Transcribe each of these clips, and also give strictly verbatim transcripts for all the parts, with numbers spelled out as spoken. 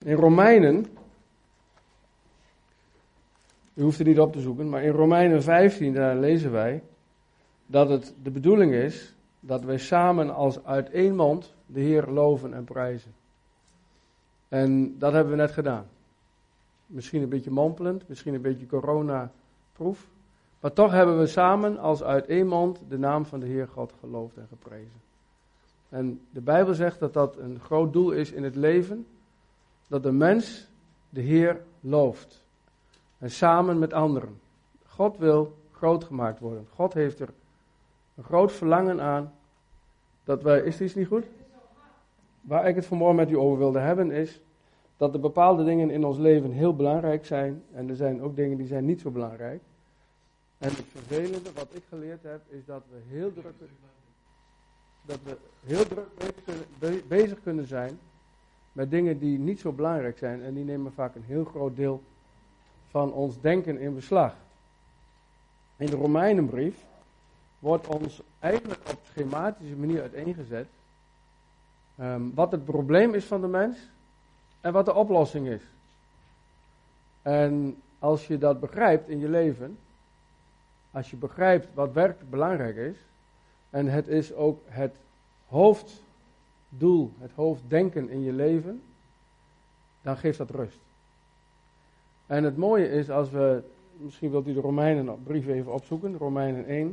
In Romeinen, u hoeft het niet op te zoeken, maar in Romeinen vijftien, daar lezen wij dat het de bedoeling is dat wij samen als uit één mond de Heer loven en prijzen. En dat hebben we net gedaan. Misschien een beetje mompelend, misschien een beetje coronaproef. Maar toch hebben we samen als uit één mond de naam van de Heer God geloofd en geprezen. En de Bijbel zegt dat dat een groot doel is in het leven. Dat de mens de Heer looft. En samen met anderen. God wil groot gemaakt worden. God heeft er een groot verlangen aan. Dat wij, is dit niet goed? Waar ik het vanmorgen met u over wilde hebben is dat er bepaalde dingen in ons leven heel belangrijk zijn. En er zijn ook dingen die zijn niet zo belangrijk. En het vervelende wat ik geleerd heb is dat we heel druk, dat we heel druk bezig kunnen, bezig kunnen zijn met dingen die niet zo belangrijk zijn. En die nemen vaak een heel groot deel van ons denken in beslag. In de Romeinenbrief wordt ons eigenlijk op schematische manier uiteengezet um, wat het probleem is van de mens en wat de oplossing is. En als je dat begrijpt in je leven, als je begrijpt wat werkelijk belangrijk is, en het is ook het hoofddoel, het hoofddenken in je leven, dan geeft dat rust. En het mooie is als we, misschien wilt u de Romeinenbrief even opzoeken, Romeinen één.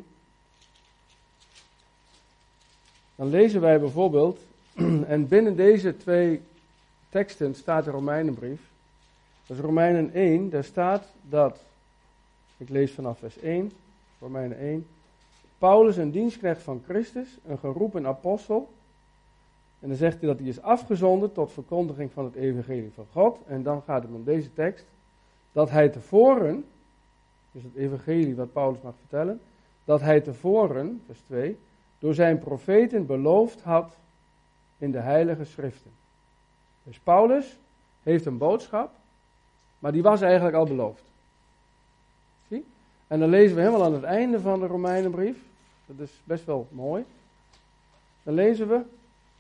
Dan lezen wij bijvoorbeeld, en binnen deze twee teksten staat de Romeinenbrief. Dat is Romeinen één, daar staat dat, ik lees vanaf vers één, Romeinen één. Paulus, een dienstknecht van Christus, een geroepen apostel. En dan zegt hij dat hij is afgezonden tot verkondiging van het evangelie van God. En dan gaat het om deze tekst. Dat hij tevoren, dus het evangelie wat Paulus mag vertellen, dat hij tevoren, vers twee, door zijn profeten beloofd had in de heilige schriften. Dus Paulus heeft een boodschap, maar die was eigenlijk al beloofd. Zie? En dan lezen we helemaal aan het einde van de Romeinenbrief. Dat is best wel mooi. Dan lezen we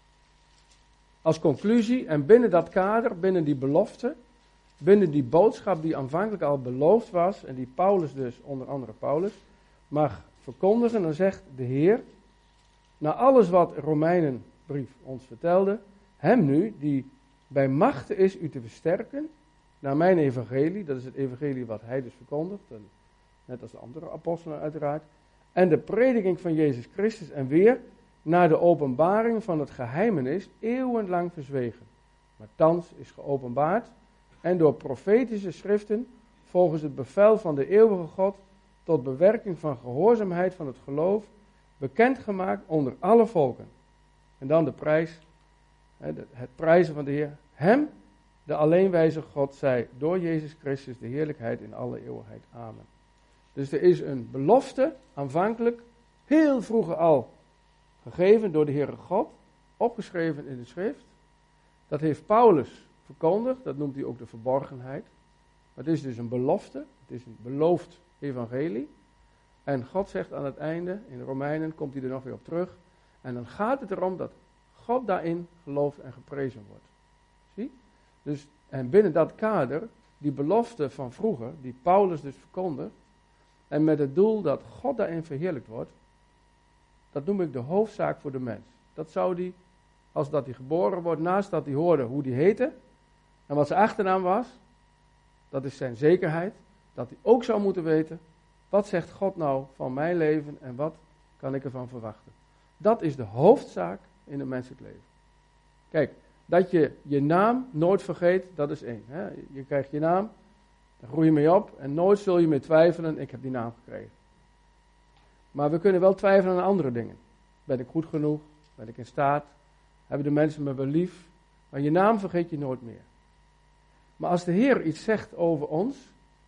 als conclusie, en binnen dat kader, binnen die belofte, binnen die boodschap die aanvankelijk al beloofd was, en die Paulus dus, onder andere Paulus, mag verkondigen, dan zegt de Heer, na alles wat de Romeinenbrief ons vertelde, hem nu, die bij machte is u te versterken, naar mijn evangelie, dat is het evangelie wat hij dus verkondigt, net als de andere apostelen uiteraard, en de prediking van Jezus Christus en weer naar de openbaring van het geheimenis eeuwenlang verzwegen, maar thans is geopenbaard en door profetische schriften volgens het bevel van de eeuwige God tot bewerking van gehoorzaamheid van het geloof bekendgemaakt onder alle volken. En dan de prijs, het prijzen van de Heer. Hem, de alleenwijze God, zij door Jezus Christus de heerlijkheid in alle eeuwigheid. Amen. Dus er is een belofte, aanvankelijk, heel vroeger al gegeven door de Heere God, opgeschreven in de schrift. Dat heeft Paulus verkondigd, dat noemt hij ook de verborgenheid. Maar het is dus een belofte, het is een beloofd evangelie. En God zegt aan het einde, in de Romeinen komt hij er nog weer op terug. En dan gaat het erom dat God daarin geloofd en geprezen wordt. Zie? Dus, en binnen dat kader, die belofte van vroeger, die Paulus dus verkondigt, en met het doel dat God daarin verheerlijkt wordt, dat noem ik de hoofdzaak voor de mens. Dat zou die, als dat hij geboren wordt, naast dat hij hoorde hoe hij heette, en wat zijn achternaam was, dat is zijn zekerheid, dat hij ook zou moeten weten, wat zegt God nou van mijn leven en wat kan ik ervan verwachten. Dat is de hoofdzaak in een menselijk leven. Kijk, dat je je naam nooit vergeet, dat is één. Hè? Je krijgt je naam, daar groei je mee op en nooit zul je meer twijfelen, ik heb die naam gekregen. Maar we kunnen wel twijfelen aan andere dingen. Ben ik goed genoeg? Ben ik in staat? Hebben de mensen me wel lief? Maar je naam vergeet je nooit meer. Maar als de Heer iets zegt over ons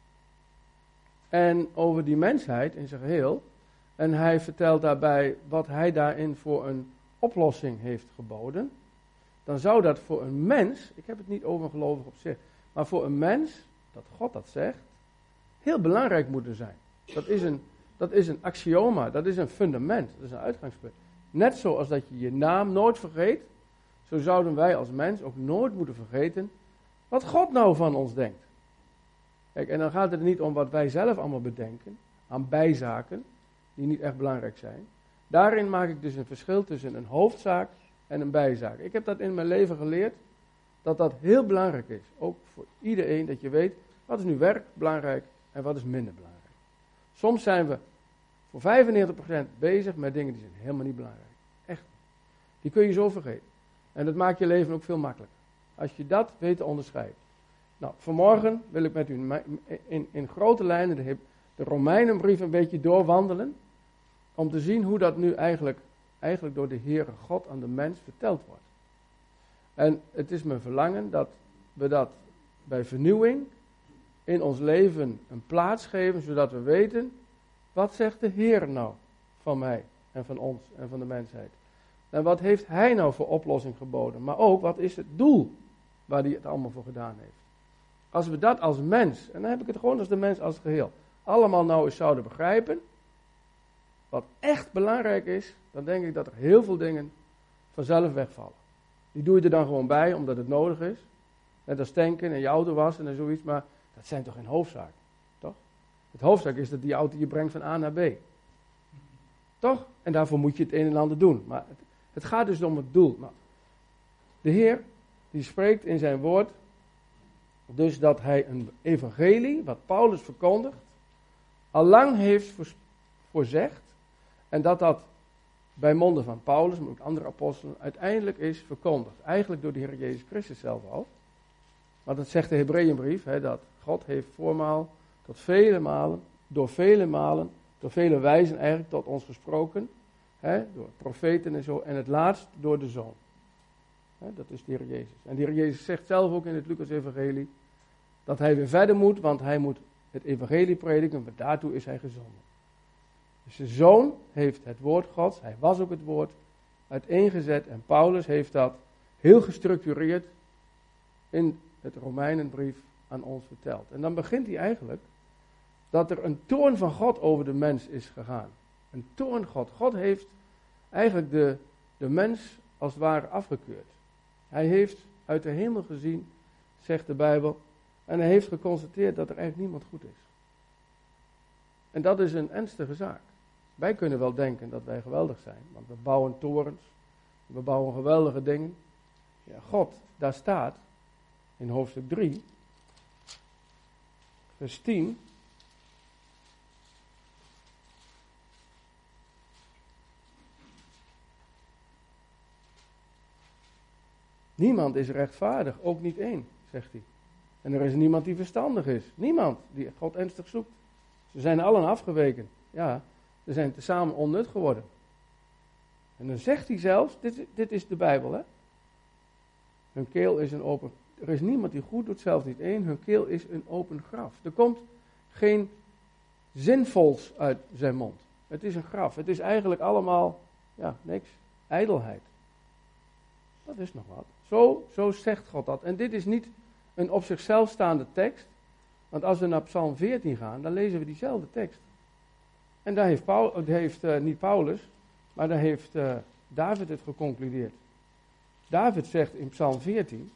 en over die mensheid in zijn geheel, en hij vertelt daarbij wat hij daarin voor een oplossing heeft geboden, dan zou dat voor een mens, ik heb het niet over een gelovige op zich, maar voor een mens, dat God dat zegt, heel belangrijk moeten zijn. Dat is een, dat is een axioma, dat is een fundament, dat is een uitgangspunt. Net zoals dat je je naam nooit vergeet, zo zouden wij als mens ook nooit moeten vergeten Wat God nou van ons denkt. Kijk, en dan gaat het niet om wat wij zelf allemaal bedenken, aan bijzaken, die niet echt belangrijk zijn. Daarin maak ik dus een verschil tussen een hoofdzaak en een bijzaak. Ik heb dat in mijn leven geleerd, dat dat heel belangrijk is. Ook voor iedereen, dat je weet, wat is nu werk belangrijk en wat is minder belangrijk. Soms zijn we voor vijfennegentig procent bezig met dingen die zijn helemaal niet belangrijk. Echt. Die kun je zo vergeten. En dat maakt je leven ook veel makkelijker. Als je dat weet te onderscheiden. Nou, vanmorgen wil ik met u in, in grote lijnen de, de Romeinenbrief een beetje doorwandelen. Om te zien hoe dat nu eigenlijk, eigenlijk door de Heere God aan de mens verteld wordt. En het is mijn verlangen dat we dat bij vernieuwing in ons leven een plaats geven. Zodat we weten, wat zegt de Heer nou van mij en van ons en van de mensheid. En wat heeft Hij nou voor oplossing geboden. Maar ook, wat is het doel waar Hij het allemaal voor gedaan heeft. Als we dat als mens, en dan heb ik het gewoon als de mens als geheel, allemaal nou eens zouden begrijpen, wat echt belangrijk is, dan denk ik dat er heel veel dingen vanzelf wegvallen. Die doe je er dan gewoon bij, omdat het nodig is. Net als tanken en je auto wassen en zoiets, maar dat zijn toch geen hoofdzaken, toch? Het hoofdzaak is dat die auto je brengt van A naar B. Toch? En daarvoor moet je het een en ander doen. Maar het, het gaat dus om het doel. Nou, de Heer, die spreekt in zijn woord, dus dat hij een evangelie, wat Paulus verkondigt, al lang heeft voorzegd. En dat dat bij monden van Paulus, maar ook andere apostelen, uiteindelijk is verkondigd. Eigenlijk door de Heer Jezus Christus zelf al. Maar dat zegt de Hebreeënbrief, hè, dat God heeft voormaal, tot vele malen, door vele malen, door vele wijzen eigenlijk tot ons gesproken. Hè, door profeten en zo. En het laatst door de Zoon. Hè, dat is de Heer Jezus. En de Heer Jezus zegt zelf ook in het Lucas-evangelie dat hij weer verder moet, want hij moet het evangelie prediken, maar daartoe is hij gezonden. Dus de Zoon heeft het woord Gods, hij was ook het woord, uiteengezet. En Paulus heeft dat heel gestructureerd in het Romeinenbrief aan ons verteld. En dan begint hij eigenlijk dat er een toorn van God over de mens is gegaan. Een toorn God. God heeft eigenlijk de, de mens als het ware afgekeurd. Hij heeft uit de hemel gezien, zegt de Bijbel, en hij heeft geconstateerd dat er eigenlijk niemand goed is. En dat is een ernstige zaak. Wij kunnen wel denken dat wij geweldig zijn, want we bouwen torens, we bouwen geweldige dingen. Ja, God, daar staat in hoofdstuk drie, vers tien. Niemand is rechtvaardig, ook niet één, zegt hij. En er is niemand die verstandig is. Niemand die God ernstig zoekt. Ze zijn allen afgeweken. Ja, ze zijn tezamen onnut geworden. En dan zegt hij zelfs, dit, dit is de Bijbel, hè. Hun keel is een open, er is niemand die goed doet, zelfs niet één. Hun keel is een open graf. Er komt geen zinvols uit zijn mond. Het is een graf. Het is eigenlijk allemaal, ja, niks. Ijdelheid. Dat is nog wat. Zo, zo zegt God dat. En dit is niet een op zichzelf staande tekst. Want als we naar Psalm veertien gaan, dan lezen we diezelfde tekst. En daar heeft, Paul, heeft uh, niet Paulus, maar daar heeft uh, David het geconcludeerd. David zegt in Psalm veertien,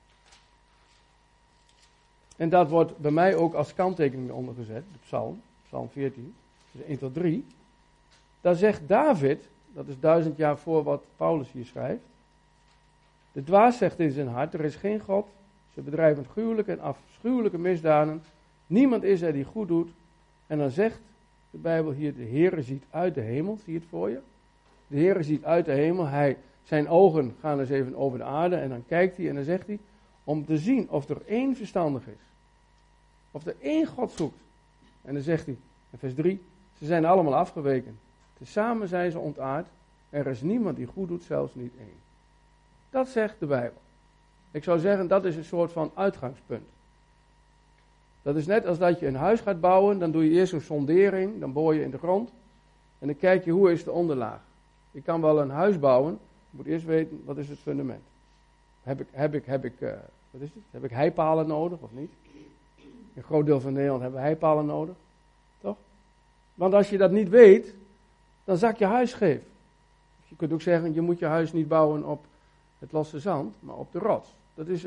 en dat wordt bij mij ook als kanttekening ondergezet, de Psalm, Psalm veertien, dus één tot drie. Daar zegt David, dat is duizend jaar voor wat Paulus hier schrijft. De dwaas zegt in zijn hart, er is geen God. Ze bedrijven gruwelijke en afschuwelijke misdaden. Niemand is er die goed doet. En dan zegt de Bijbel hier, de Heere ziet uit de hemel. Zie je het voor je? De Heere ziet uit de hemel. Hij, zijn ogen gaan eens even over de aarde. En dan kijkt hij en dan zegt hij, om te zien of er één verstandig is. Of er één God zoekt. En dan zegt hij, in vers drie, ze zijn allemaal afgeweken. Tezamen zijn ze ontaard. Er is niemand die goed doet, zelfs niet één. Dat zegt de Bijbel. Ik zou zeggen, dat is een soort van uitgangspunt. Dat is net als dat je een huis gaat bouwen, dan doe je eerst een sondering, dan boor je in de grond. En dan kijk je, hoe is de onderlaag. Je kan wel een huis bouwen, je moet eerst weten, wat is het fundament. Heb ik, heb ik, heb ik, uh, wat is het? Heb ik heipalen nodig of niet? Een groot deel van Nederland hebben heipalen nodig, toch? Want als je dat niet weet, dan zak je huis scheef. Je kunt ook zeggen, je moet je huis niet bouwen op het losse zand, maar op de rots. Dat is een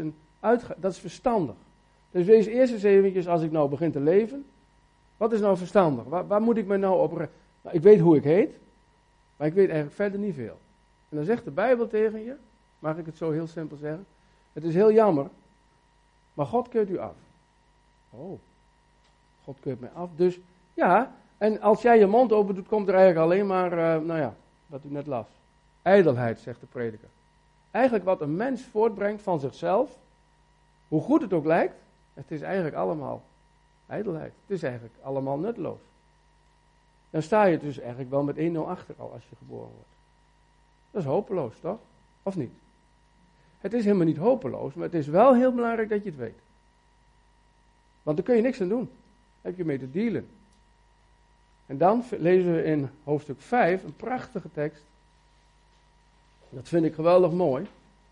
uitga- dat is verstandig. Dus wees eerst eens eventjes, als ik nou begin te leven, wat is nou verstandig? Waar, waar moet ik me nou op... Re- nou, ik weet hoe ik heet, maar ik weet eigenlijk verder niet veel. En dan zegt de Bijbel tegen je, mag ik het zo heel simpel zeggen, het is heel jammer, maar God keurt u af. Oh, God keurt mij af. Dus ja, en als jij je mond open doet, komt er eigenlijk alleen maar, uh, nou ja, wat u net las. Ijdelheid, zegt de prediker. Eigenlijk wat een mens voortbrengt van zichzelf, hoe goed het ook lijkt, het is eigenlijk allemaal ijdelheid. Het is eigenlijk allemaal nutteloos. Dan sta je dus eigenlijk wel met één nul achter al als je geboren wordt. Dat is hopeloos, toch? Of niet? Het is helemaal niet hopeloos, maar het is wel heel belangrijk dat je het weet. Want daar kun je niks aan doen. Daar heb je mee te dealen. En dan lezen we in hoofdstuk vijf een prachtige tekst. Dat vind ik geweldig mooi.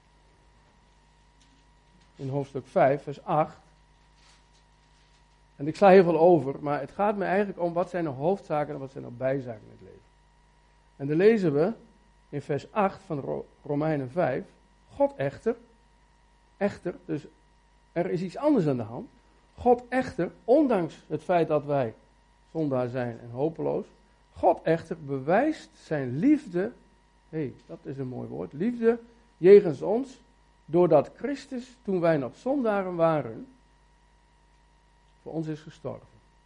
In hoofdstuk vijf, vers acht. En ik sla heel veel over, maar het gaat me eigenlijk om wat zijn de hoofdzaken en wat zijn de bijzaken in het leven. En dan lezen we in vers acht van Romeinen vijf. God echter, echter, dus er is iets anders aan de hand. God echter, ondanks het feit dat wij zondaar zijn en hopeloos, God echter bewijst zijn liefde, hé, hey, dat is een mooi woord, liefde jegens ons, doordat Christus, toen wij nog zondaren waren, voor ons is gestorven.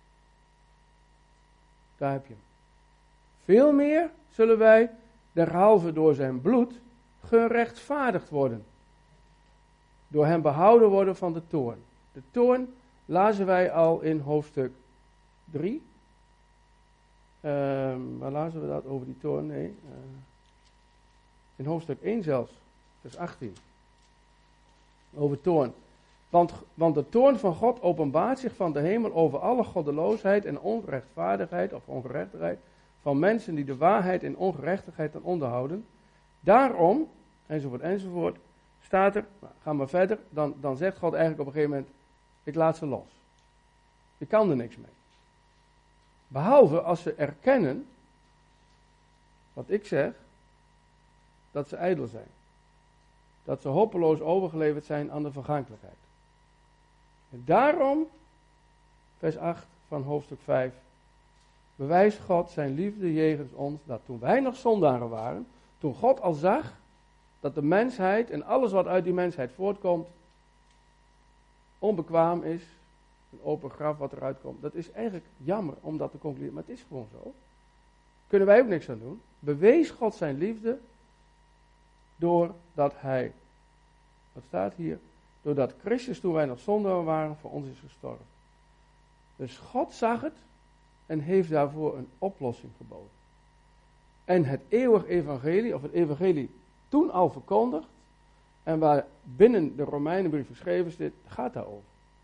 Daar heb je hem. Veel meer zullen wij, derhalve door zijn bloed, gerechtvaardigd worden. Door hem behouden worden van de toorn. De toorn lazen wij al in hoofdstuk drie. Uh, waar lazen we dat over die toorn? Nee. Uh, in hoofdstuk één zelfs, vers achttien. Over toorn. Want, want de toorn van God openbaart zich van de hemel over alle goddeloosheid en onrechtvaardigheid of ongerechtigheid van mensen die de waarheid in ongerechtigheid ten onderhouden. Daarom, enzovoort, enzovoort, staat er, nou, ga maar verder, dan, dan zegt God eigenlijk op een gegeven moment, ik laat ze los. Je kan er niks mee. Behalve als ze erkennen, wat ik zeg, dat ze ijdel zijn. Dat ze hopeloos overgeleverd zijn aan de vergankelijkheid. En daarom, vers acht van hoofdstuk vijf, bewijst God zijn liefde jegens ons, dat toen wij nog zondaren waren, toen God al zag dat de mensheid en alles wat uit die mensheid voortkomt, onbekwaam is, een open graf wat eruit komt. Dat is eigenlijk jammer om dat te concluderen, maar het is gewoon zo. Kunnen wij ook niks aan doen. Bewees God zijn liefde doordat hij, wat staat hier, doordat Christus toen wij nog zondaren waren voor ons is gestorven. Dus God zag het en heeft daarvoor een oplossing geboden. En het eeuwig evangelie, of het evangelie toen al verkondigd, en waar binnen de Romeinenbrief geschreven zit, gaat daarover.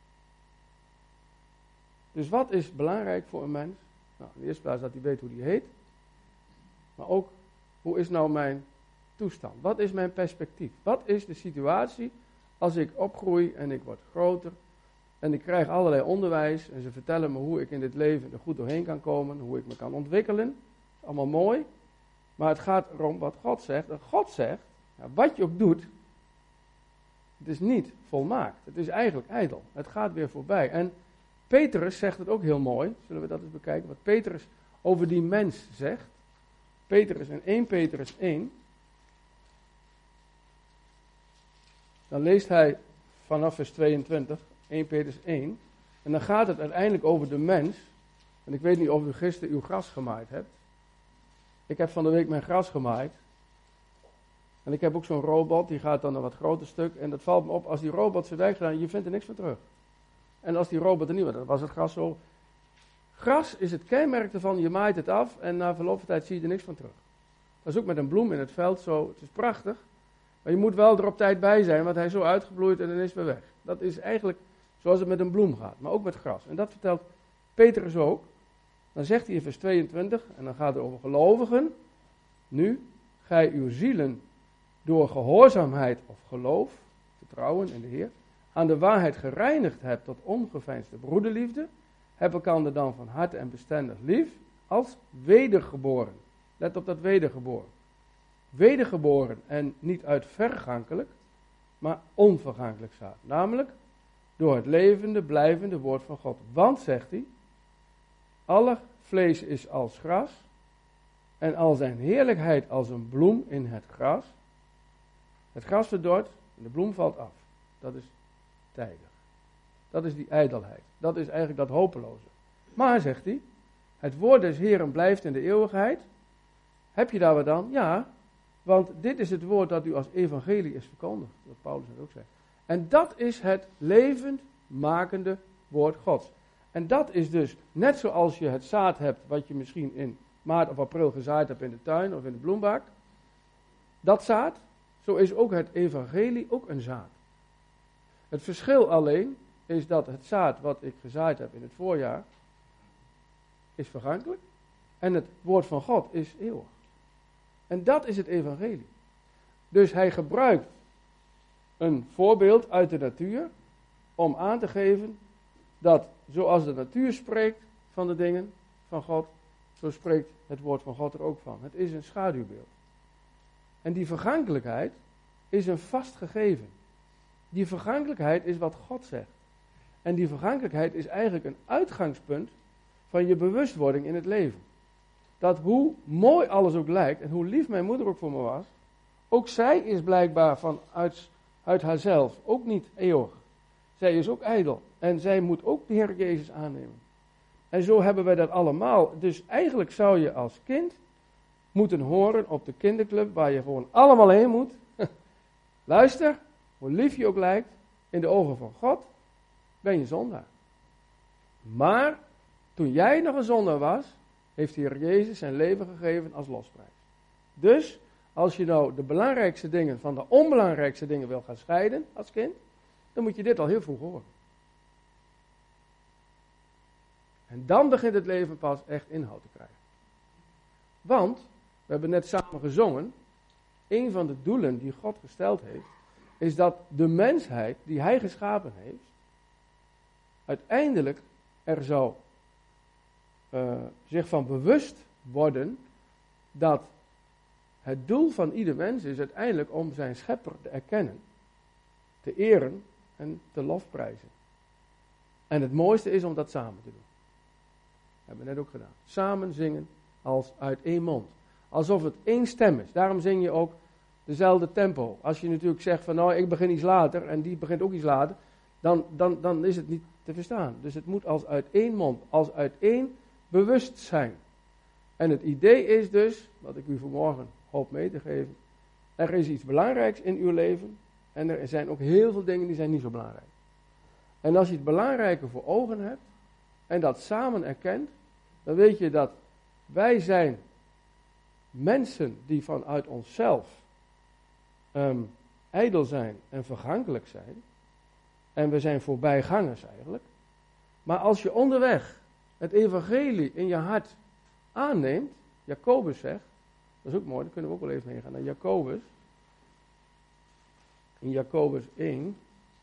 Dus wat is belangrijk voor een mens? Nou, in de eerste plaats dat hij weet hoe hij heet. Maar ook, hoe is nou mijn toestand? Wat is mijn perspectief? Wat is de situatie als ik opgroei en ik word groter en ik krijg allerlei onderwijs en ze vertellen me hoe ik in dit leven er goed doorheen kan komen, hoe ik me kan ontwikkelen. Dat is allemaal mooi. Maar het gaat erom wat God zegt. En God zegt, ja, wat je ook doet, het is niet volmaakt. Het is eigenlijk ijdel. Het gaat weer voorbij. En Petrus zegt het ook heel mooi. Zullen we dat eens bekijken? Wat Petrus over die mens zegt. Petrus in eerste Petrus één. Dan leest hij vanaf vers tweeëntwintig, eerste Petrus één. En dan gaat het uiteindelijk over de mens. En ik weet niet of u gisteren uw gras gemaaid hebt. Ik heb van de week mijn gras gemaaid. En ik heb ook zo'n robot, die gaat dan een wat groter stuk. En dat valt me op, als die robot zijn werk gedaan, je vindt er niks van terug. En als die robot er niet was, dan was het gras zo. Gras is het kenmerk ervan, je maait het af en na verloop van tijd zie je er niks van terug. Dat is ook met een bloem in het veld zo, het is prachtig. Maar je moet wel er op tijd bij zijn, want hij is zo uitgebloeid en dan is het weer weg. Dat is eigenlijk zoals het met een bloem gaat, maar ook met gras. En dat vertelt Petrus ook. Dan zegt hij in vers tweeëntwintig, en dan gaat het over gelovigen. Nu, gij uw zielen door gehoorzaamheid of geloof, vertrouwen in de Heer, aan de waarheid gereinigd hebt tot ongeveinsde broederliefde, heb elkander dan van harte en bestendig lief, als wedergeboren. Let op dat wedergeboren. Wedergeboren en niet uit vergankelijk, maar onvergankelijk zaad. Namelijk door het levende, blijvende woord van God. Want, zegt hij, alle vlees is als gras en al zijn heerlijkheid als een bloem in het gras. Het gras verdort en de bloem valt af. Dat is tijdig. Dat is die ijdelheid. Dat is eigenlijk dat hopeloze. Maar, zegt hij, het woord des Heeren blijft in de eeuwigheid. Heb je daar wat dan? Ja, want dit is het woord dat u als evangelie is verkondigd. Wat Paulus net ook zei. En dat is het levend makende woord Gods. En dat is dus, net zoals je het zaad hebt, wat je misschien in maart of april gezaaid hebt in de tuin of in de bloembak. Dat zaad, zo is ook het evangelie ook een zaad. Het verschil alleen is dat het zaad wat ik gezaaid heb in het voorjaar, is vergankelijk. En het woord van God is eeuwig. En dat is het evangelie. Dus hij gebruikt een voorbeeld uit de natuur om aan te geven dat zoals de natuur spreekt van de dingen van God, zo spreekt het woord van God er ook van. Het is een schaduwbeeld. En die vergankelijkheid is een vast gegeven. Die vergankelijkheid is wat God zegt. En die vergankelijkheid is eigenlijk een uitgangspunt van je bewustwording in het leven. Dat hoe mooi alles ook lijkt en hoe lief mijn moeder ook voor me was, ook zij is blijkbaar vanuit uit haarzelf ook niet eeuwig. Zij is ook ijdel en zij moet ook de Heer Jezus aannemen. En zo hebben wij dat allemaal. Dus eigenlijk zou je als kind moeten horen op de kinderclub waar je gewoon allemaal heen moet. Luister, hoe lief je ook lijkt, in de ogen van God ben je zondaar. Maar toen jij nog een zondaar was, heeft de Heer Jezus zijn leven gegeven als losprijs. Dus als je nou de belangrijkste dingen van de onbelangrijkste dingen wil gaan scheiden als kind, dan moet je dit al heel vroeg horen. En dan begint het leven pas echt inhoud te krijgen. Want, we hebben net samen gezongen, een van de doelen die God gesteld heeft, is dat de mensheid die hij geschapen heeft, uiteindelijk er zou uh, zich van bewust worden dat het doel van ieder mens is uiteindelijk om zijn schepper te erkennen, te eren en te lofprijzen. En het mooiste is om dat samen te doen. Dat hebben we net ook gedaan. Samen zingen als uit één mond. Alsof het één stem is. Daarom zing je ook dezelfde tempo. Als je natuurlijk zegt van nou ik begin iets later en die begint ook iets later, dan, dan, dan is het niet te verstaan. Dus het moet als uit één mond, als uit één bewustzijn. En het idee is dus, wat ik u vanmorgen hoop mee te geven, er is iets belangrijks in uw leven en er zijn ook heel veel dingen die zijn niet zo belangrijk. En als je het belangrijke voor ogen hebt en dat samen erkent, dan weet je dat wij zijn mensen die vanuit onszelf um, ijdel zijn en vergankelijk zijn. En we zijn voorbijgangers eigenlijk. Maar als je onderweg het evangelie in je hart aanneemt, Jacobus zegt, dat is ook mooi, daar kunnen we ook wel even heen gaan naar Jacobus. In Jacobus één.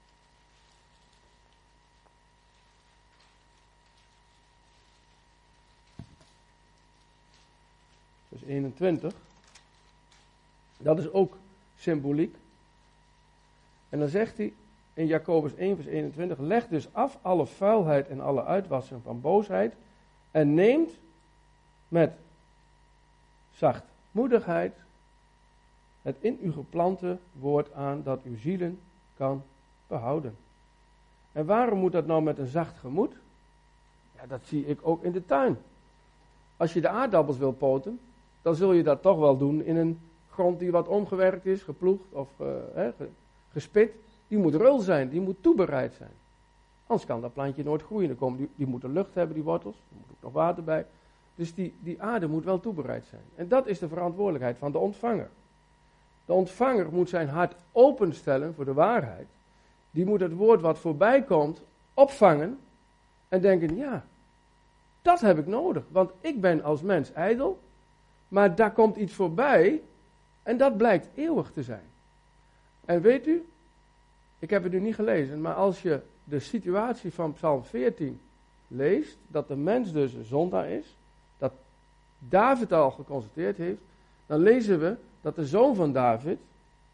Vers eenentwintig. Dat is ook symboliek. En dan zegt hij in Jacobus één vers eenentwintig, leg dus af alle vuilheid en alle uitwassing van boosheid en neemt met zachtmoedigheid het in u geplante woord aan dat uw zielen kan behouden. En waarom moet dat nou met een zacht gemoed? Ja, dat zie ik ook in de tuin. Als je de aardappels wil poten, dan zul je dat toch wel doen in een grond die wat omgewerkt is, geploegd of uh, he, gespit. Die moet rul zijn, die moet toebereid zijn. Anders kan dat plantje nooit groeien. Dan komen die, die moeten lucht hebben, die wortels. Er moet ook nog water bij. Dus die, die aarde moet wel toebereid zijn. En dat is de verantwoordelijkheid van de ontvanger. De ontvanger moet zijn hart openstellen voor de waarheid. Die moet het woord wat voorbij komt opvangen en denken, ja, dat heb ik nodig. Want ik ben als mens ijdel, maar daar komt iets voorbij en dat blijkt eeuwig te zijn. En weet u, ik heb het nu niet gelezen, maar als je de situatie van Psalm veertien leest, dat de mens dus een zondaar is, dat David al geconstateerd heeft, dan lezen we dat de zoon van David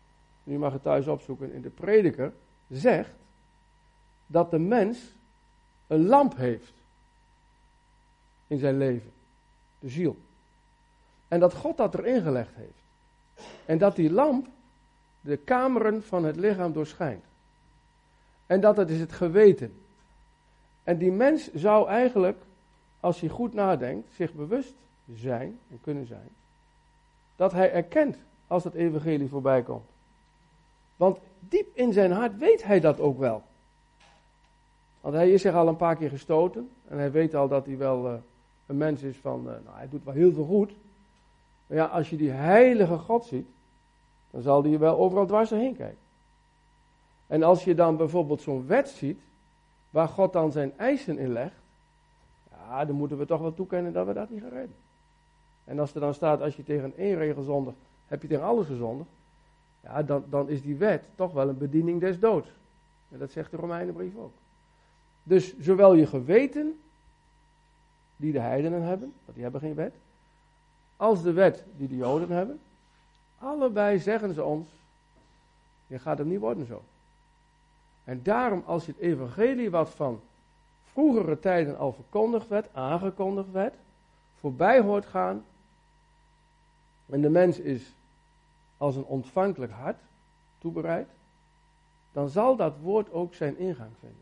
en u mag het thuis opzoeken in de Prediker, zegt dat de mens een lamp heeft in zijn leven, de ziel. En dat God dat erin gelegd heeft. En dat die lamp de kameren van het lichaam doorschijnt. En dat het is het geweten. En die mens zou eigenlijk, als hij goed nadenkt, zich bewust zijn en kunnen zijn, dat hij erkent als het evangelie voorbij komt. Want diep in zijn hart weet hij dat ook wel. Want hij is zich al een paar keer gestoten. En hij weet al dat hij wel uh, een mens is van, uh, nou hij doet wel heel veel goed. Maar ja, als je die heilige God ziet, dan zal hij je wel overal dwars heen kijken. En als je dan bijvoorbeeld zo'n wet ziet, waar God dan zijn eisen in legt, ja, dan moeten we toch wel toekennen dat we dat niet gaan redden. En als er dan staat, als je tegen één regel zondigt, heb je tegen alles gezondigd, ja, dan, dan is die wet toch wel een bediening des doods. En dat zegt de Romeinenbrief ook. Dus zowel je geweten, die de heidenen hebben, want die hebben geen wet, als de wet die de Joden hebben, allebei zeggen ze ons, je gaat hem niet worden zo. En daarom, als je het evangelie wat van vroegere tijden al verkondigd werd, aangekondigd werd, voorbij hoort gaan, en de mens is als een ontvankelijk hart toebereid, dan zal dat woord ook zijn ingang vinden.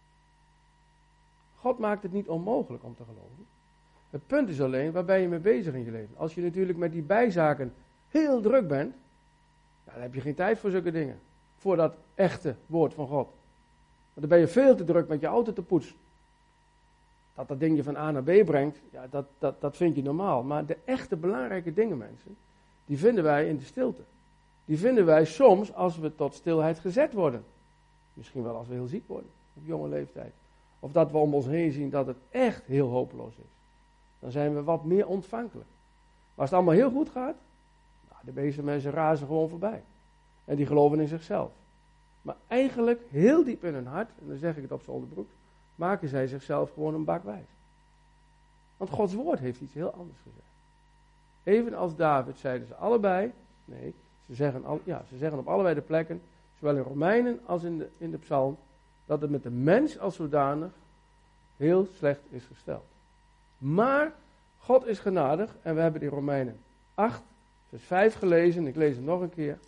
God maakt het niet onmogelijk om te geloven. Het punt is alleen, waar ben je mee bezig in je leven? Als je natuurlijk met die bijzaken heel druk bent, ja, dan heb je geen tijd voor zulke dingen. Voor dat echte woord van God. Want dan ben je veel te druk met je auto te poetsen. Dat dat ding je van A naar B brengt, ja, dat, dat, dat vind je normaal. Maar de echte belangrijke dingen, mensen, die vinden wij in de stilte. Die vinden wij soms als we tot stilheid gezet worden. Misschien wel als we heel ziek worden, op jonge leeftijd. Of dat we om ons heen zien dat het echt heel hopeloos is. Dan zijn we wat meer ontvankelijk. Maar als het allemaal heel goed gaat, nou, de meeste mensen razen gewoon voorbij. En die geloven in zichzelf. Maar eigenlijk, heel diep in hun hart, en dan zeg ik het op zijn onderbroek, maken zij zichzelf gewoon een bak wijs. Want Gods woord heeft iets heel anders gezegd. Evenals David zeiden ze allebei, nee, ze zeggen, al, ja, ze zeggen op allebei de plekken, zowel in Romeinen als in de, in de Psalm, dat het met de mens als zodanig heel slecht is gesteld. Maar God is genadig en we hebben in Romeinen acht, vers vijf gelezen, ik lees het nog een keer.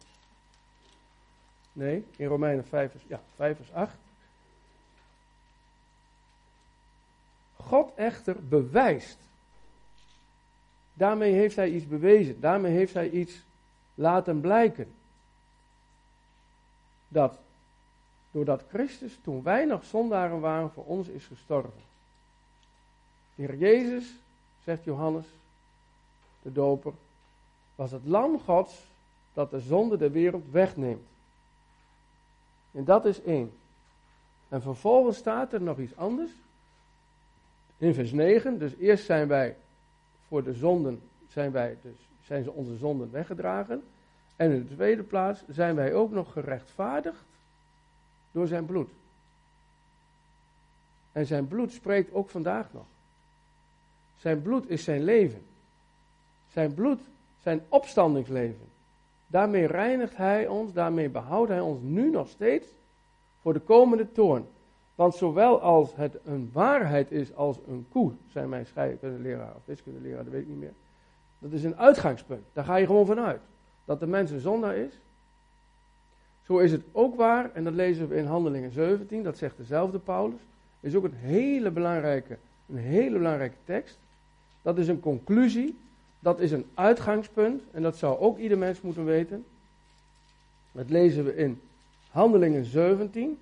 Nee, in Romeinen vijf, vers, ja, vijf vers acht. God echter bewijst. Daarmee heeft hij iets bewezen. Daarmee heeft hij iets laten blijken. Dat doordat Christus, toen wij nog zondaren waren, voor ons is gestorven. De Heer Jezus, zegt Johannes, de doper, was het lam Gods dat de zonde der wereld wegneemt. En dat is één. En vervolgens staat er nog iets anders. In vers negen, dus eerst zijn wij voor de zonden, zijn, wij dus, zijn ze onze zonden weggedragen. En in de tweede plaats zijn wij ook nog gerechtvaardigd door zijn bloed. En zijn bloed spreekt ook vandaag nog. Zijn bloed is zijn leven. Zijn bloed, zijn opstandingsleven. Daarmee reinigt hij ons, daarmee behoudt hij ons nu nog steeds voor de komende toorn. Want zowel als het een waarheid is als een koe, zei mijn scheikundeleraar of wiskundeleraar, dat weet ik niet meer. Dat is een uitgangspunt, daar ga je gewoon vanuit. Dat de mens een zondaar is. Zo is het ook waar, en dat lezen we in Handelingen zeventien, dat zegt dezelfde Paulus. Is ook een hele belangrijke, een hele belangrijke tekst. Dat is een conclusie, dat is een uitgangspunt, en dat zou ook ieder mens moeten weten. Dat lezen we in Handelingen zeventien.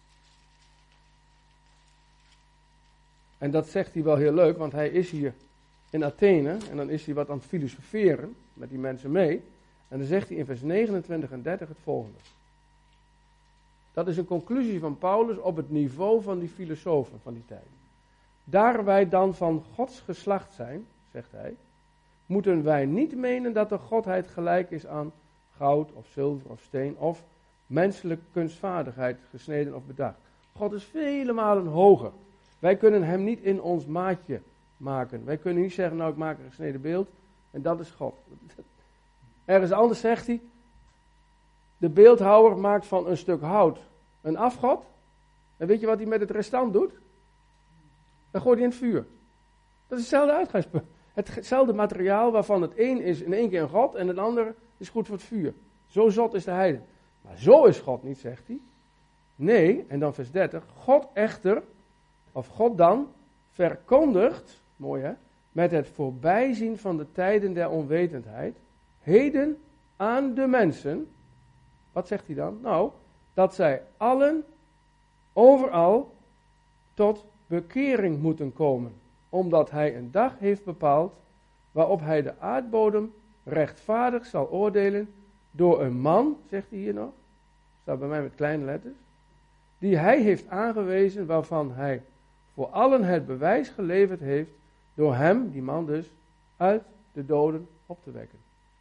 En dat zegt hij wel heel leuk, want hij is hier in Athene en dan is hij wat aan het filosoferen met die mensen mee. En dan zegt hij in vers negenentwintig en dertig het volgende. Dat is een conclusie van Paulus op het niveau van die filosofen van die tijd. Daar wij dan van Gods geslacht zijn, zegt hij, moeten wij niet menen dat de Godheid gelijk is aan goud of zilver of steen of menselijke kunstvaardigheid gesneden of bedacht. God is vele malen hoger. Wij kunnen hem niet in ons maatje maken. Wij kunnen niet zeggen, nou ik maak een gesneden beeld en dat is God. Ergens anders zegt hij, De beeldhouwer maakt van een stuk hout een afgod. En weet je wat hij met het restant doet? Dan gooit hij in het vuur. Dat is hetzelfde uitgangspunt. Hetzelfde materiaal waarvan het een is in één keer een god en het andere is goed voor het vuur. Zo zot is de heiden. Maar zo is God niet, zegt hij. Nee, en dan vers dertig. God echter, of God dan, verkondigt, mooi hè, met het voorbijzien van de tijden der onwetendheid, heden aan de mensen. Wat zegt hij dan? Nou, dat zij allen overal tot bekering moeten komen, omdat hij een dag heeft bepaald waarop hij de aardbodem rechtvaardig zal oordelen door een man, zegt hij hier nog, staat bij mij met kleine letters, die hij heeft aangewezen, waarvan hij voor allen het bewijs geleverd heeft door hem, die man dus, uit de doden op te wekken.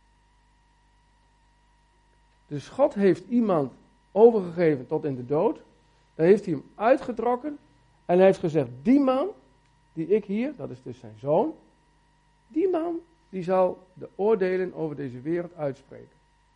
Dus God heeft iemand overgegeven tot in de dood, dan heeft hij hem uitgetrokken en hij heeft gezegd, die man, die ik hier, dat is dus zijn zoon, die man, die zal de oordelen over deze wereld uitspreken.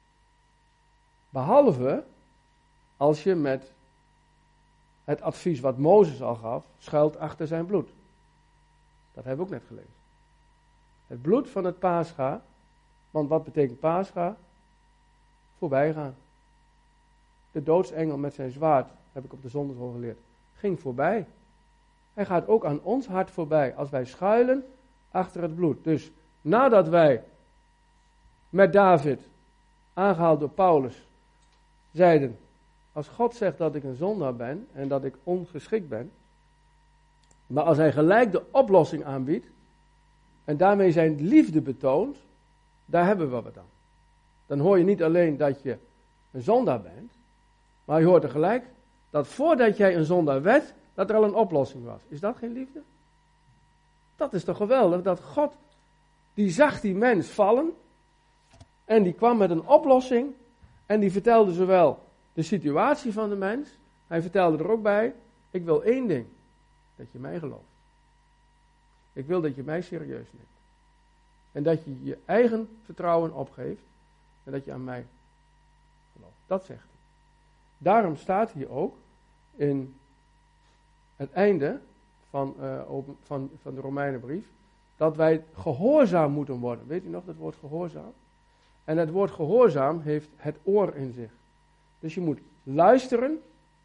Behalve als je met het advies wat Mozes al gaf, schuilt achter zijn bloed. Dat hebben we ook net gelezen. Het bloed van het Pascha, want wat betekent Pascha? Voorbijgaan. De doodsengel met zijn zwaard, heb ik op de zondagschool geleerd, ging voorbij. Hij gaat ook aan ons hart voorbij, als wij schuilen achter het bloed. Dus nadat wij met David, aangehaald door Paulus, zeiden, als God zegt dat ik een zondaar ben en dat ik ongeschikt ben, maar als hij gelijk de oplossing aanbiedt en daarmee zijn liefde betoont, daar hebben we wat aan. Dan hoor je niet alleen dat je een zondaar bent, maar je hoort tegelijk dat voordat jij een zondaar werd, dat er al een oplossing was. Is dat geen liefde? Dat is toch geweldig, dat God, die zag die mens vallen en die kwam met een oplossing en die vertelde zowel de situatie van de mens, hij vertelde er ook bij, ik wil één ding, dat je mij gelooft. Ik wil dat je mij serieus neemt. En dat je je eigen vertrouwen opgeeft en dat je aan mij gelooft. Dat zegt hij. Daarom staat hier ook in het einde van, uh, van, van de Romeinenbrief, dat wij gehoorzaam moeten worden. Weet u nog dat woord gehoorzaam? En het woord gehoorzaam heeft het oor in zich. Dus je moet luisteren.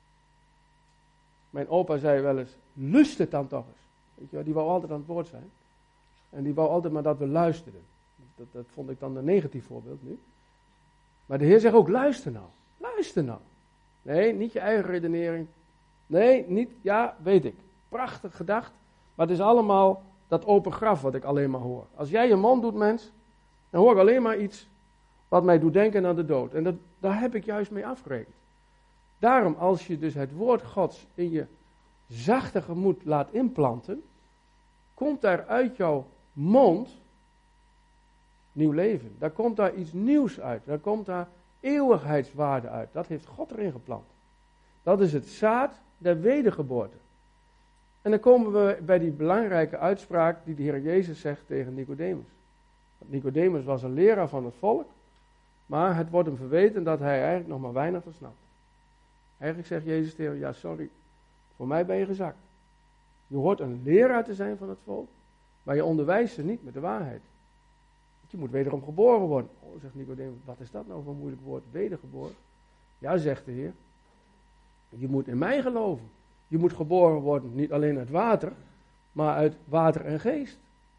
Mijn opa zei wel eens, lust het dan toch eens. Weet je wel, die wou altijd aan het woord zijn. En die wou altijd maar dat we luisterden. Dat, dat vond ik dan een negatief voorbeeld nu. Maar de Heer zegt ook, luister nou. Luister nou. Nee, niet je eigen redenering. Nee, niet, ja, weet ik. Prachtig gedacht. Maar het is allemaal dat open graf wat ik alleen maar hoor. Als jij je mond doet, mens, dan hoor ik alleen maar iets wat mij doet denken aan de dood. En dat, daar heb ik juist mee afgerekend. Daarom, als je dus het woord Gods in je zachte gemoed laat inplanten, komt daar uit jouw mond nieuw leven. Daar komt daar iets nieuws uit. Daar komt daar eeuwigheidswaarde uit. Dat heeft God erin geplant. Dat is het zaad der wedergeboorte. En dan komen we bij die belangrijke uitspraak die de Heer Jezus zegt tegen Nicodemus. Want Nicodemus was een leraar van het volk, maar het wordt hem verweten dat hij eigenlijk nog maar weinig versnapt. Eigenlijk zegt Jezus tegen hem, ja sorry, voor mij ben je gezakt. Je hoort een leraar te zijn van het volk, maar je onderwijst ze niet met de waarheid. Je moet wederom geboren worden. Oh, zegt Nicodemus, wat is dat nou voor een moeilijk woord, wedergeboren? Ja, zegt de Heer, je moet in mij geloven. Je moet geboren worden, niet alleen uit water, maar uit water en geest.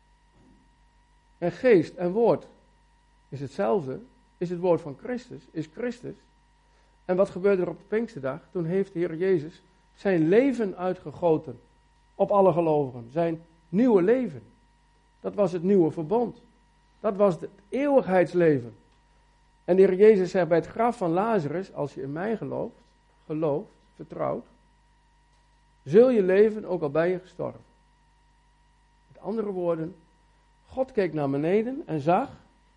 En geest en woord is hetzelfde, is het woord van Christus, is Christus. En wat gebeurde er op de Pinksterdag? Toen heeft de Heer Jezus zijn leven uitgegoten op alle gelovigen. Zijn nieuwe leven. Dat was het nieuwe verbond. Dat was het eeuwigheidsleven. En de Heer Jezus zegt bij het graf van Lazarus, als je in mij gelooft, gelooft, vertrouwt, zul je leven ook al ben je gestorven. Met andere woorden, God keek naar beneden en zag,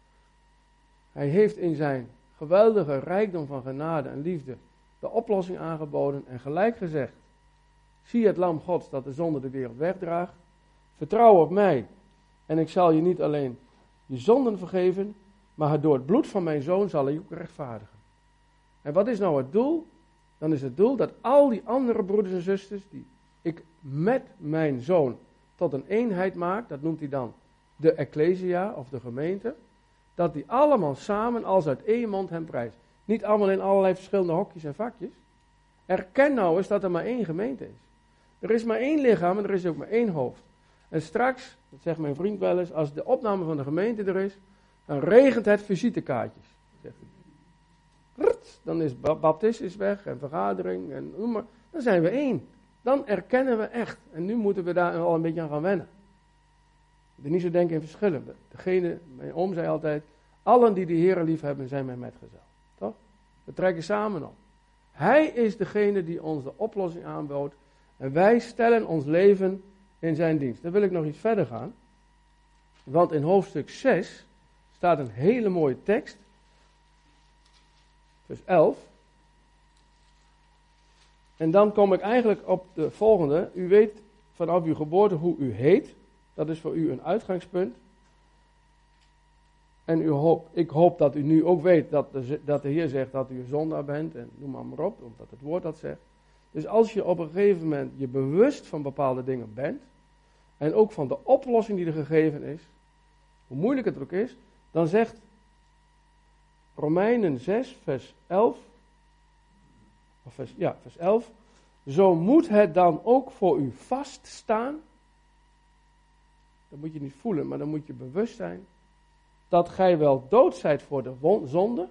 hij heeft in zijn geweldige rijkdom van genade en liefde de oplossing aangeboden en gelijk gezegd, zie het lam Gods dat de zonde de wereld wegdraagt, vertrouw op mij en ik zal je niet alleen je zonden vergeven, maar door het bloed van mijn zoon zal ik je ook rechtvaardigen. En wat is nou het doel? Dan is het doel dat al die andere broeders en zusters, die ik met mijn zoon tot een eenheid maak, dat noemt hij dan de ecclesia of de gemeente, dat die allemaal samen als uit één mond hem prijzen. Niet allemaal in allerlei verschillende hokjes en vakjes. Erken nou eens dat er maar één gemeente is. Er is maar één lichaam en er is ook maar één hoofd. En straks, dat zegt mijn vriend wel eens, als de opname van de gemeente er is, dan regent het visitekaartjes. Zegt hij. Dan is baptist is weg en vergadering en noem maar. Dan zijn we één. Dan erkennen we echt. En nu moeten we daar al een beetje aan gaan wennen. Ik moet niet zo denken in verschillen. Degene, mijn oom zei altijd, allen die de Heere lief hebben zijn mijn metgezel. Toch? We trekken samen op. Hij is degene die ons de oplossing aanbood. En wij stellen ons leven in zijn dienst. Dan wil ik nog iets verder gaan. Want in hoofdstuk zes staat een hele mooie tekst. Vers elf. En dan kom ik eigenlijk op de volgende. U weet vanaf uw geboorte hoe u heet. Dat is voor u een uitgangspunt. En u hoop, ik hoop dat u nu ook weet dat de, dat de Heer zegt dat u een zondaar bent. En noem maar, maar op, omdat het woord dat zegt. Dus als je op een gegeven moment je bewust van bepaalde dingen bent. En ook van de oplossing die er gegeven is. Hoe moeilijk het ook is. Dan zegt Romeinen zes vers elf. Of vers, ja, vers elf. Zo moet het dan ook voor u vaststaan. Dat moet je niet voelen, maar dan moet je bewust zijn. Dat gij wel dood zijt voor de zonde.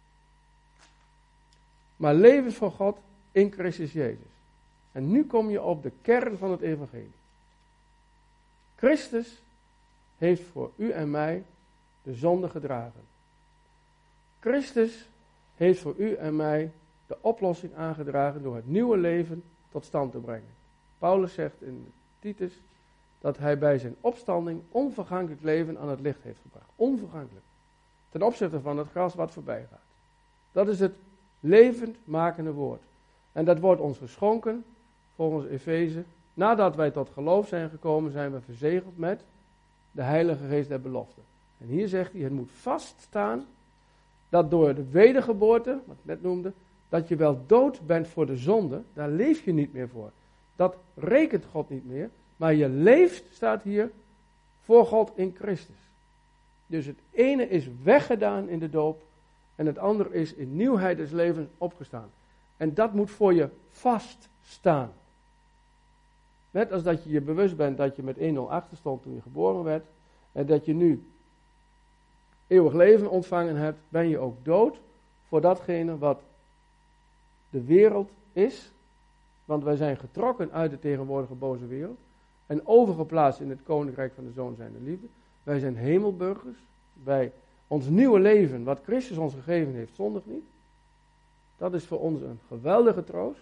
Maar levend voor God in Christus Jezus. En nu kom je op de kern van het evangelie. Christus heeft voor u en mij de zonde gedragen. Christus heeft voor u en mij de oplossing aangedragen door het nieuwe leven tot stand te brengen. Paulus zegt in Titus dat hij bij zijn opstanding onvergankelijk leven aan het licht heeft gebracht. Onvergankelijk. Ten opzichte van het gras wat voorbij gaat. Dat is het levend makende woord. En dat wordt ons geschonken, volgens Efeze. Nadat wij tot geloof zijn gekomen, zijn we verzegeld met de Heilige Geest der belofte. En hier zegt hij, het moet vaststaan dat door de wedergeboorte, wat ik net noemde, dat je wel dood bent voor de zonde, daar leef je niet meer voor. Dat rekent God niet meer, maar je leeft, staat hier, voor God in Christus. Dus het ene is weggedaan in de doop en het andere is in nieuwheid des levens opgestaan. En dat moet voor je vaststaan. Net als dat je je bewust bent dat je met één nul achter stond toen je geboren werd. En dat je nu eeuwig leven ontvangen hebt, ben je ook dood voor datgene wat de wereld is. Want wij zijn getrokken uit de tegenwoordige boze wereld. En overgeplaatst in het koninkrijk van de Zoon zijner liefde. Wij zijn hemelburgers. Wij, ons nieuwe leven, wat Christus ons gegeven heeft, zondigt niet. Dat is voor ons een geweldige troost.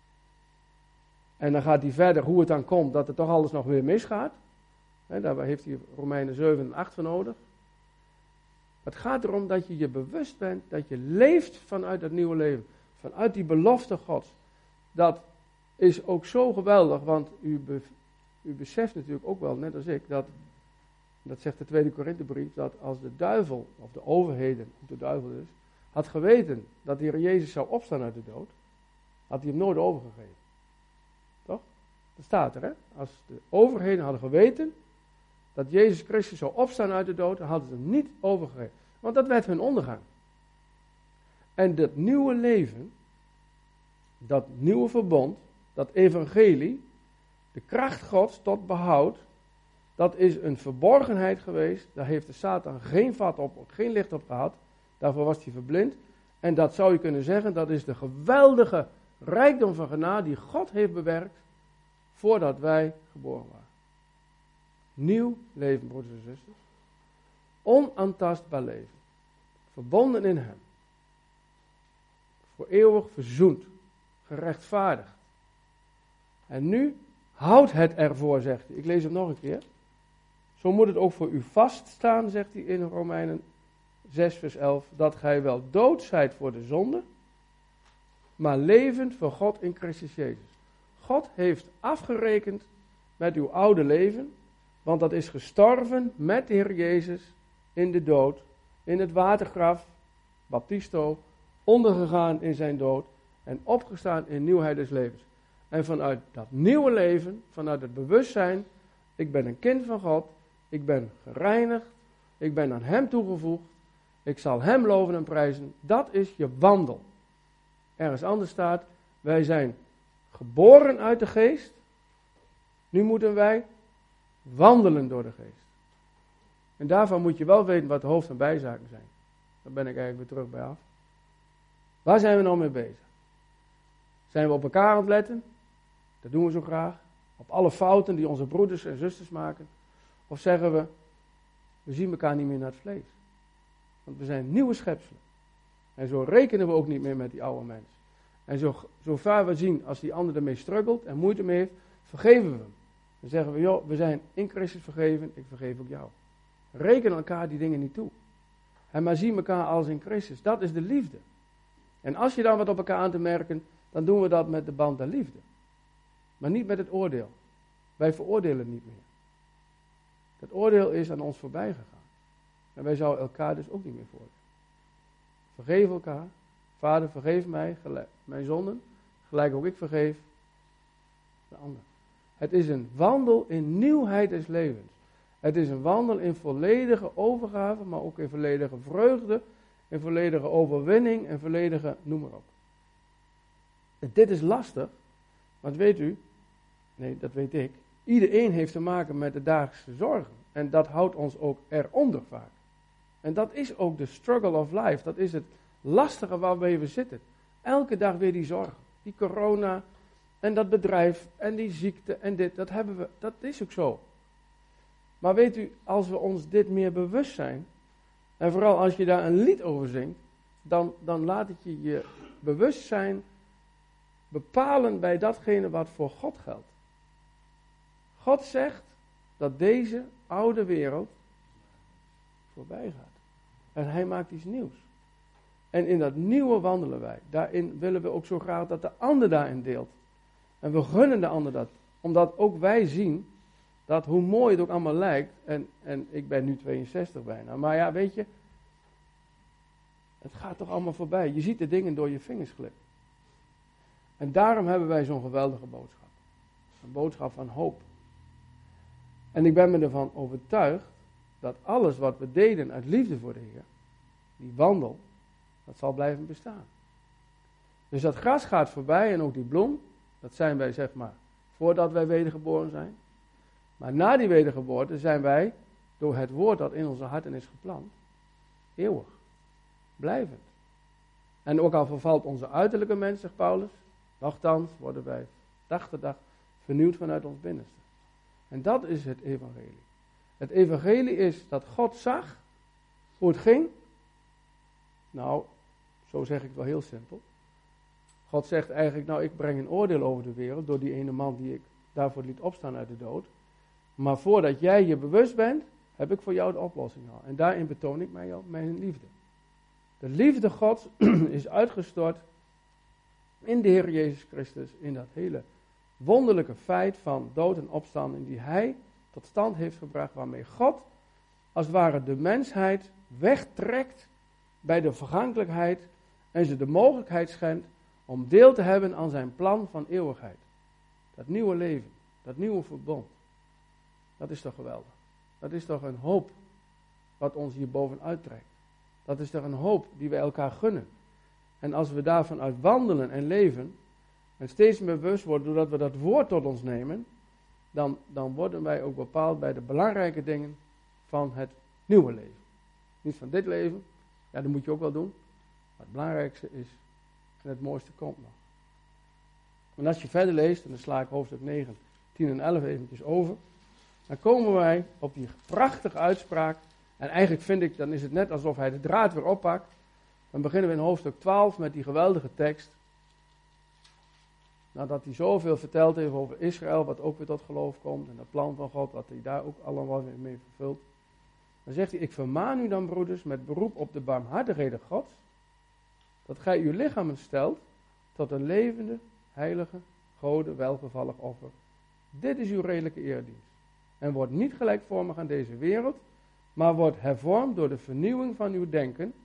En dan gaat hij verder hoe het dan komt dat er toch alles nog weer misgaat. He, daar heeft hij Romeinen zeven en acht voor nodig. Het gaat erom dat je je bewust bent dat je leeft vanuit dat nieuwe leven. Vanuit die belofte Gods. Dat is ook zo geweldig, want u, be, u beseft natuurlijk ook wel, net als ik, dat, dat zegt de tweede Korinthebrief, dat als de duivel, of de overheden, of de duivel dus, had geweten dat de Heer Jezus zou opstaan uit de dood, had hij hem nooit overgegeven. Toch? Dat staat er, hè? Als de overheden hadden geweten dat Jezus Christus zou opstaan uit de dood, dan hadden ze hem niet overgegeven. Want dat werd hun ondergang. En dat nieuwe leven, dat nieuwe verbond, dat evangelie, de kracht Gods tot behoud, dat is een verborgenheid geweest. Daar heeft de Satan geen vat op, geen licht op gehad. Daarvoor was hij verblind. En dat zou je kunnen zeggen, dat is de geweldige rijkdom van genade die God heeft bewerkt voordat wij geboren waren. Nieuw leven, broeders en zusters. Onaantastbaar leven. Verbonden in hem. Voor eeuwig verzoend. Gerechtvaardigd. En nu houdt het ervoor, zegt hij. Ik lees hem nog een keer. Zo moet het ook voor u vaststaan, zegt hij in Romeinen zes vers elf. Dat gij wel dood zijt voor de zonde, maar levend voor God in Christus Jezus. God heeft afgerekend met uw oude leven, want dat is gestorven met de Heer Jezus in de dood, in het watergraf, baptisto, ondergegaan in zijn dood en opgestaan in nieuwheid des levens. En vanuit dat nieuwe leven, vanuit het bewustzijn, ik ben een kind van God, ik ben gereinigd, ik ben aan hem toegevoegd, ik zal hem loven en prijzen, dat is je wandel. Ergens anders staat, wij zijn geboren uit de geest, nu moeten wij wandelen door de geest. En daarvan moet je wel weten wat de hoofd- en bijzaken zijn. Daar ben ik eigenlijk weer terug bij af. Waar zijn we nou mee bezig? Zijn we op elkaar aan het letten? Dat doen we zo graag. Op alle fouten die onze broeders en zusters maken. Of zeggen we, we zien elkaar niet meer naar het vlees. Want we zijn nieuwe schepselen. En zo rekenen we ook niet meer met die oude mens. En zo, zo vaar we zien, als die ander ermee struggelt en moeite mee heeft, vergeven we hem. Dan zeggen we, joh, we zijn in Christus vergeven, ik vergeef ook jou. Reken elkaar die dingen niet toe. En maar zie elkaar als in Christus. Dat is de liefde. En als je dan wat op elkaar aan te merken, dan doen we dat met de band der liefde. Maar niet met het oordeel. Wij veroordelen niet meer. Het oordeel is aan ons voorbij gegaan. En wij zouden elkaar dus ook niet meer veroordelen. Vergeef elkaar. Vader, vergeef mij, gelijk, mijn zonden, gelijk ook ik vergeef de ander. Het is een wandel in nieuwheid des levens. Het is een wandel in volledige overgave, maar ook in volledige vreugde, in volledige overwinning en volledige, noem maar op. En dit is lastig, want weet u, nee, dat weet ik, iedereen heeft te maken met de dagelijkse zorgen. En dat houdt ons ook eronder vaak. En dat is ook de struggle of life, dat is het lastige waarmee we zitten. Elke dag weer die zorgen, die corona en dat bedrijf en die ziekte en dit, dat hebben we, dat is ook zo. Maar weet u, als we ons dit meer bewust zijn, en vooral als je daar een lied over zingt, dan, dan laat het je je bewustzijn bepalen bij datgene wat voor God geldt. God zegt dat deze oude wereld voorbij gaat. En hij maakt iets nieuws. En in dat nieuwe wandelen wij. Daarin willen we ook zo graag dat de ander daarin deelt. En we gunnen de ander dat. Omdat ook wij zien dat hoe mooi het ook allemaal lijkt. En, en ik ben nu tweeënzestig bijna. Maar ja, weet je. Het gaat toch allemaal voorbij. Je ziet de dingen door je vingers glippen. En daarom hebben wij zo'n geweldige boodschap. Een boodschap van hoop. En ik ben me ervan overtuigd dat alles wat we deden uit liefde voor de Heer, die wandel, dat zal blijven bestaan. Dus dat gras gaat voorbij en ook die bloem, dat zijn wij zeg maar voordat wij wedergeboren zijn. Maar na die wedergeboorte zijn wij, door het woord dat in onze harten is geplant, eeuwig, blijvend. En ook al vervalt onze uiterlijke mens, zegt Paulus, nochtans worden wij dag te dag vernieuwd vanuit ons binnenste. En dat is het evangelie. Het evangelie is dat God zag hoe het ging. Nou, zo zeg ik het wel heel simpel. God zegt eigenlijk, nou ik breng een oordeel over de wereld door die ene man die ik daarvoor liet opstaan uit de dood. Maar voordat jij je bewust bent, heb ik voor jou de oplossing al. En daarin betoon ik mij mijn liefde. De liefde Gods is uitgestort in de Heer Jezus Christus, in dat hele wonderlijke feit van dood en opstanding die hij tot stand heeft gebracht, waarmee God als het ware de mensheid wegtrekt bij de vergankelijkheid en ze de mogelijkheid schenkt om deel te hebben aan zijn plan van eeuwigheid. Dat nieuwe leven, dat nieuwe verbond. Dat is toch geweldig. Dat is toch een hoop wat ons hier bovenuit trekt. Dat is toch een hoop die we elkaar gunnen. En als we daarvan uit wandelen en leven en steeds meer bewust worden doordat we dat woord tot ons nemen, dan, dan worden wij ook bepaald bij de belangrijke dingen van het nieuwe leven. Niet van dit leven, ja dat moet je ook wel doen. Maar het belangrijkste is, en het mooiste komt nog. En als je verder leest, en dan sla ik hoofdstuk negen, tien en elf eventjes over, dan komen wij op die prachtige uitspraak. En eigenlijk vind ik, dan is het net alsof hij de draad weer oppakt. Dan beginnen we in hoofdstuk twaalf met die geweldige tekst. Nadat hij zoveel verteld heeft over Israël, wat ook weer tot geloof komt. En het plan van God, wat hij daar ook allemaal weer mee vervult. Dan zegt hij, ik vermaan u dan broeders met beroep op de barmhartigheden Gods. Dat gij uw lichamen stelt tot een levende, heilige, gode, welgevallig offer. Dit is uw redelijke eerdienst. En wordt niet gelijkvormig aan deze wereld, maar wordt hervormd door de vernieuwing van uw denken,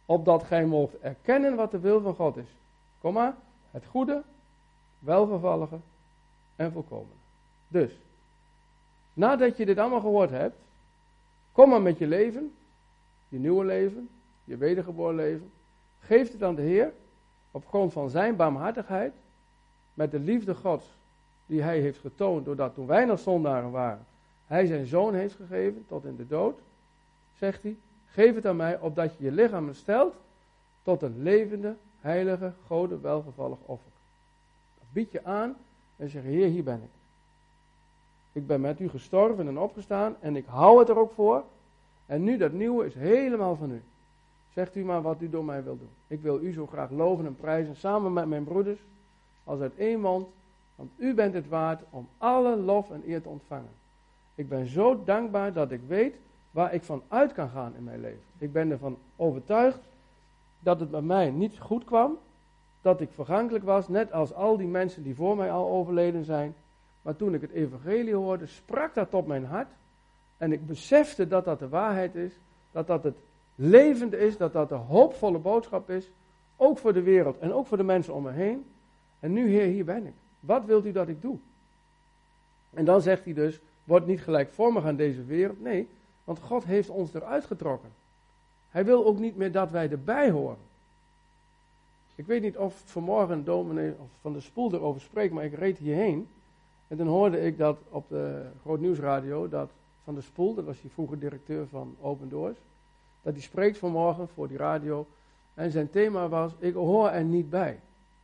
opdat gij moogt erkennen wat de wil van God is. Kom maar, het goede, welgevallige en volkomene. Dus, nadat je dit allemaal gehoord hebt, kom maar met je leven, je nieuwe leven, je wedergeboren leven. Geef het aan de Heer, op grond van zijn barmhartigheid, met de liefde Gods die hij heeft getoond, doordat toen wij nog zondaren waren, hij zijn zoon heeft gegeven tot in de dood, zegt hij, geef het aan mij, opdat je je lichaam stelt tot een levende, heilige, gode, welgevallig offer. Dat bied je aan en zeg, Heer, hier ben ik. Ik ben met u gestorven en opgestaan en ik hou het er ook voor. En nu dat nieuwe is helemaal van u. Zegt u maar wat u door mij wilt doen. Ik wil u zo graag loven en prijzen, samen met mijn broeders, als uit één mond, want u bent het waard om alle lof en eer te ontvangen. Ik ben zo dankbaar dat ik weet waar ik van uit kan gaan in mijn leven. Ik ben ervan overtuigd dat het bij mij niet goed kwam, dat ik vergankelijk was, net als al die mensen die voor mij al overleden zijn. Maar toen ik het evangelie hoorde, sprak dat tot mijn hart. En ik besefte dat dat de waarheid is, dat dat het levende is, dat dat de hoopvolle boodschap is, ook voor de wereld en ook voor de mensen om me heen. En nu, Heer, hier ben ik. Wat wilt u dat ik doe? En dan zegt hij dus, word niet gelijkvormig aan deze wereld. Nee, want God heeft ons eruit getrokken. Hij wil ook niet meer dat wij erbij horen. Ik weet niet of vanmorgen dominee of Van der Spoel erover spreekt, maar ik reed hierheen. En dan hoorde ik dat op de Groot Nieuwsradio, dat Van der Spoel, dat was die vroeger directeur van Open Doors, dat hij spreekt vanmorgen voor die radio. En zijn thema was, ik hoor er niet bij.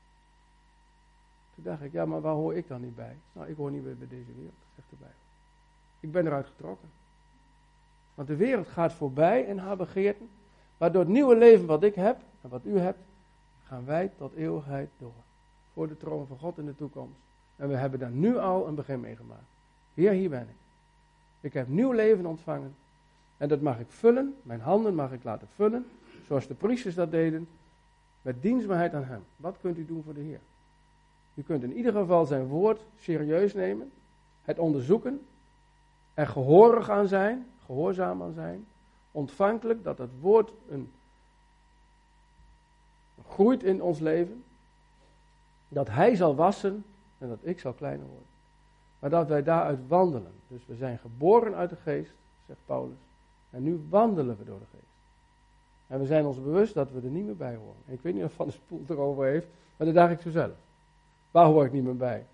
Toen dacht ik, ja, maar waar hoor ik dan niet bij? Nou, ik hoor niet meer bij deze wereld, zegt de Bijbel. Ik ben eruit getrokken. Want de wereld gaat voorbij in haar begeerten, maar door het nieuwe leven wat ik heb en wat u hebt, gaan wij tot eeuwigheid door. Voor de troon van God in de toekomst. En we hebben daar nu al een begin mee gemaakt. Heer, hier ben ik. Ik heb nieuw leven ontvangen. En dat mag ik vullen, mijn handen mag ik laten vullen, zoals de priesters dat deden, met dienstbaarheid aan hem. Wat kunt u doen voor de Heer? U kunt in ieder geval zijn woord serieus nemen, het onderzoeken, er gehoorig aan zijn, gehoorzaam aan zijn, ontvankelijk dat het woord een, groeit in ons leven, dat hij zal wassen en dat ik zal kleiner worden. Maar dat wij daaruit wandelen. Dus we zijn geboren uit de geest, zegt Paulus, en nu wandelen we door de geest. En we zijn ons bewust dat we er niet meer bij horen. En ik weet niet of Van der Spoel het erover heeft, maar dat dacht ik zo zelf. Waar hoor ik niet meer bij?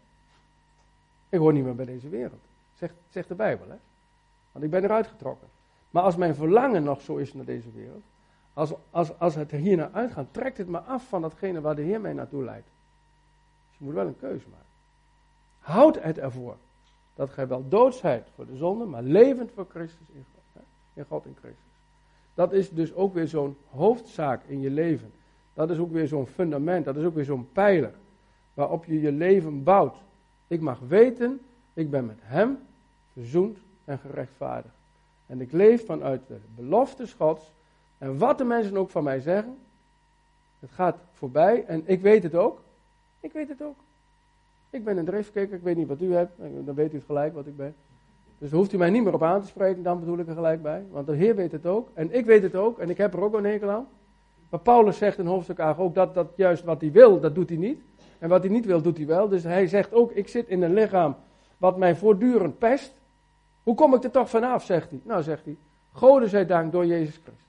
Ik hoor niet meer bij deze wereld. Zegt, zegt de Bijbel, hè? Want ik ben eruit getrokken. Maar als mijn verlangen nog zo is naar deze wereld, als, als, als het er hier naar uitgaat, trekt het me af van datgene waar de Heer mij naartoe leidt. Dus je moet wel een keuze maken. Houd het ervoor dat gij wel dood zijt voor de zonde, maar levend voor Christus in God. Hè? In God in Christus. Dat is dus ook weer zo'n hoofdzaak in je leven. Dat is ook weer zo'n fundament, dat is ook weer zo'n pijler waarop je je leven bouwt. Ik mag weten, ik ben met hem verzoend en gerechtvaardigd. En ik leef vanuit de beloftes Gods. En wat de mensen ook van mij zeggen, het gaat voorbij en ik weet het ook. Ik weet het ook. Ik ben een driftkikker, ik weet niet wat u hebt, dan weet u het gelijk wat ik ben. Dus hoeft u mij niet meer op aan te spreken, dan bedoel ik er gelijk bij. Want de Heer weet het ook en ik weet het ook en ik heb er ook een hekel aan. Maar Paulus zegt in hoofdstuk acht ook dat, dat juist wat hij wil, dat doet hij niet. En wat hij niet wil, doet hij wel. Dus hij zegt ook, ik zit in een lichaam wat mij voortdurend pest. Hoe kom ik er toch vanaf, zegt hij. Nou, zegt hij, Gode zij dank door Jezus Christus.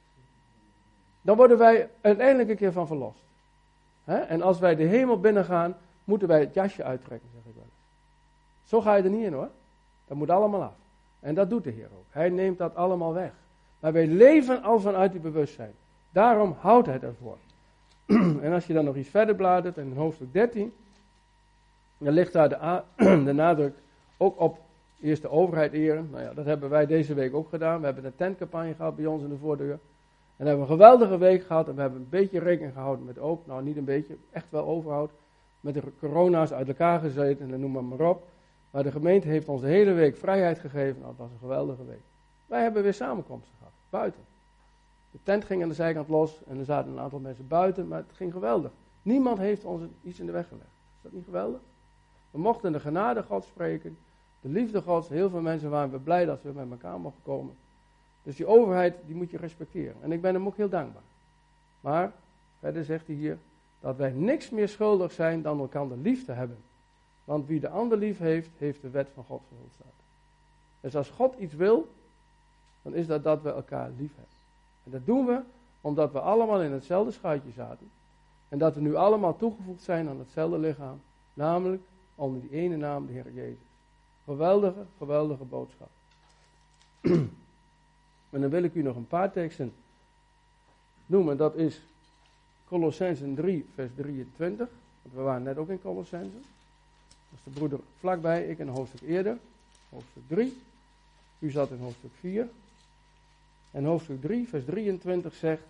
Dan worden wij uiteindelijk een keer van verlost. He? En als wij de hemel binnengaan, moeten wij het jasje uittrekken, zeg ik wel eens. Zo ga je er niet in hoor. Dat moet allemaal af. En dat doet de Heer ook. Hij neemt dat allemaal weg. Maar wij leven al vanuit die bewustzijn. Daarom houdt hij ervoor. En als je dan nog iets verder bladert, in hoofdstuk dertien, dan ligt daar de, a- de nadruk ook op eerst de overheid eren. Nou ja, dat hebben wij deze week ook gedaan. We hebben een tentcampagne gehad bij ons in de voordeur. En we hebben een geweldige week gehad en we hebben een beetje rekening gehouden met ook, nou niet een beetje, echt wel overhoud, met de corona's uit elkaar gezeten en noem maar maar op. Maar de gemeente heeft ons de hele week vrijheid gegeven. Nou, het was een geweldige week. Wij hebben weer samenkomsten gehad, buiten. De tent ging aan de zijkant los en er zaten een aantal mensen buiten, maar het ging geweldig. Niemand heeft ons iets in de weg gelegd. Is dat niet geweldig? We mochten de genade Gods spreken, de liefde Gods. Heel veel mensen waren we blij dat we met elkaar mochten komen. Dus die overheid, die moet je respecteren. En ik ben hem ook heel dankbaar. Maar, verder zegt hij hier, dat wij niks meer schuldig zijn dan elkaar lief te hebben. Want wie de ander lief heeft, heeft de wet van God vervuld staat. Dus als God iets wil, dan is dat dat we elkaar lief hebben. En dat doen we omdat we allemaal in hetzelfde schuitje zaten. En dat we nu allemaal toegevoegd zijn aan hetzelfde lichaam. Namelijk onder die ene naam, de Heer Jezus. Geweldige, geweldige boodschap. En dan wil ik u nog een paar teksten noemen. Dat is Colossenzen drie, vers drieëntwintig. Want we waren net ook in Colossenzen. Dat is de broeder vlakbij, ik een hoofdstuk eerder. Hoofdstuk drie. U zat in hoofdstuk vier. En hoofdstuk drie, vers drieëntwintig zegt.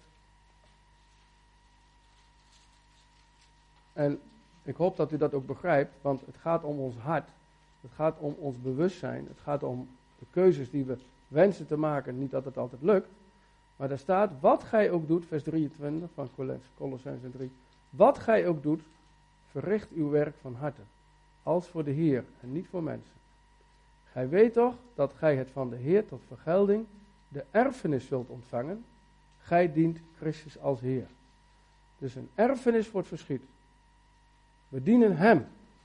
En ik hoop dat u dat ook begrijpt, want het gaat om ons hart. Het gaat om ons bewustzijn. Het gaat om de keuzes die we wensen te maken. Niet dat het altijd lukt. Maar daar staat, wat gij ook doet, vers drieëntwintig van Colossenzen drie. Wat gij ook doet, verricht uw werk van harte. Als voor de Heer en niet voor mensen. Gij weet toch dat gij het van de Heer tot vergelding de erfenis zult ontvangen. Gij dient Christus als Heer. Dus een erfenis voor het verschiet. We dienen Hem.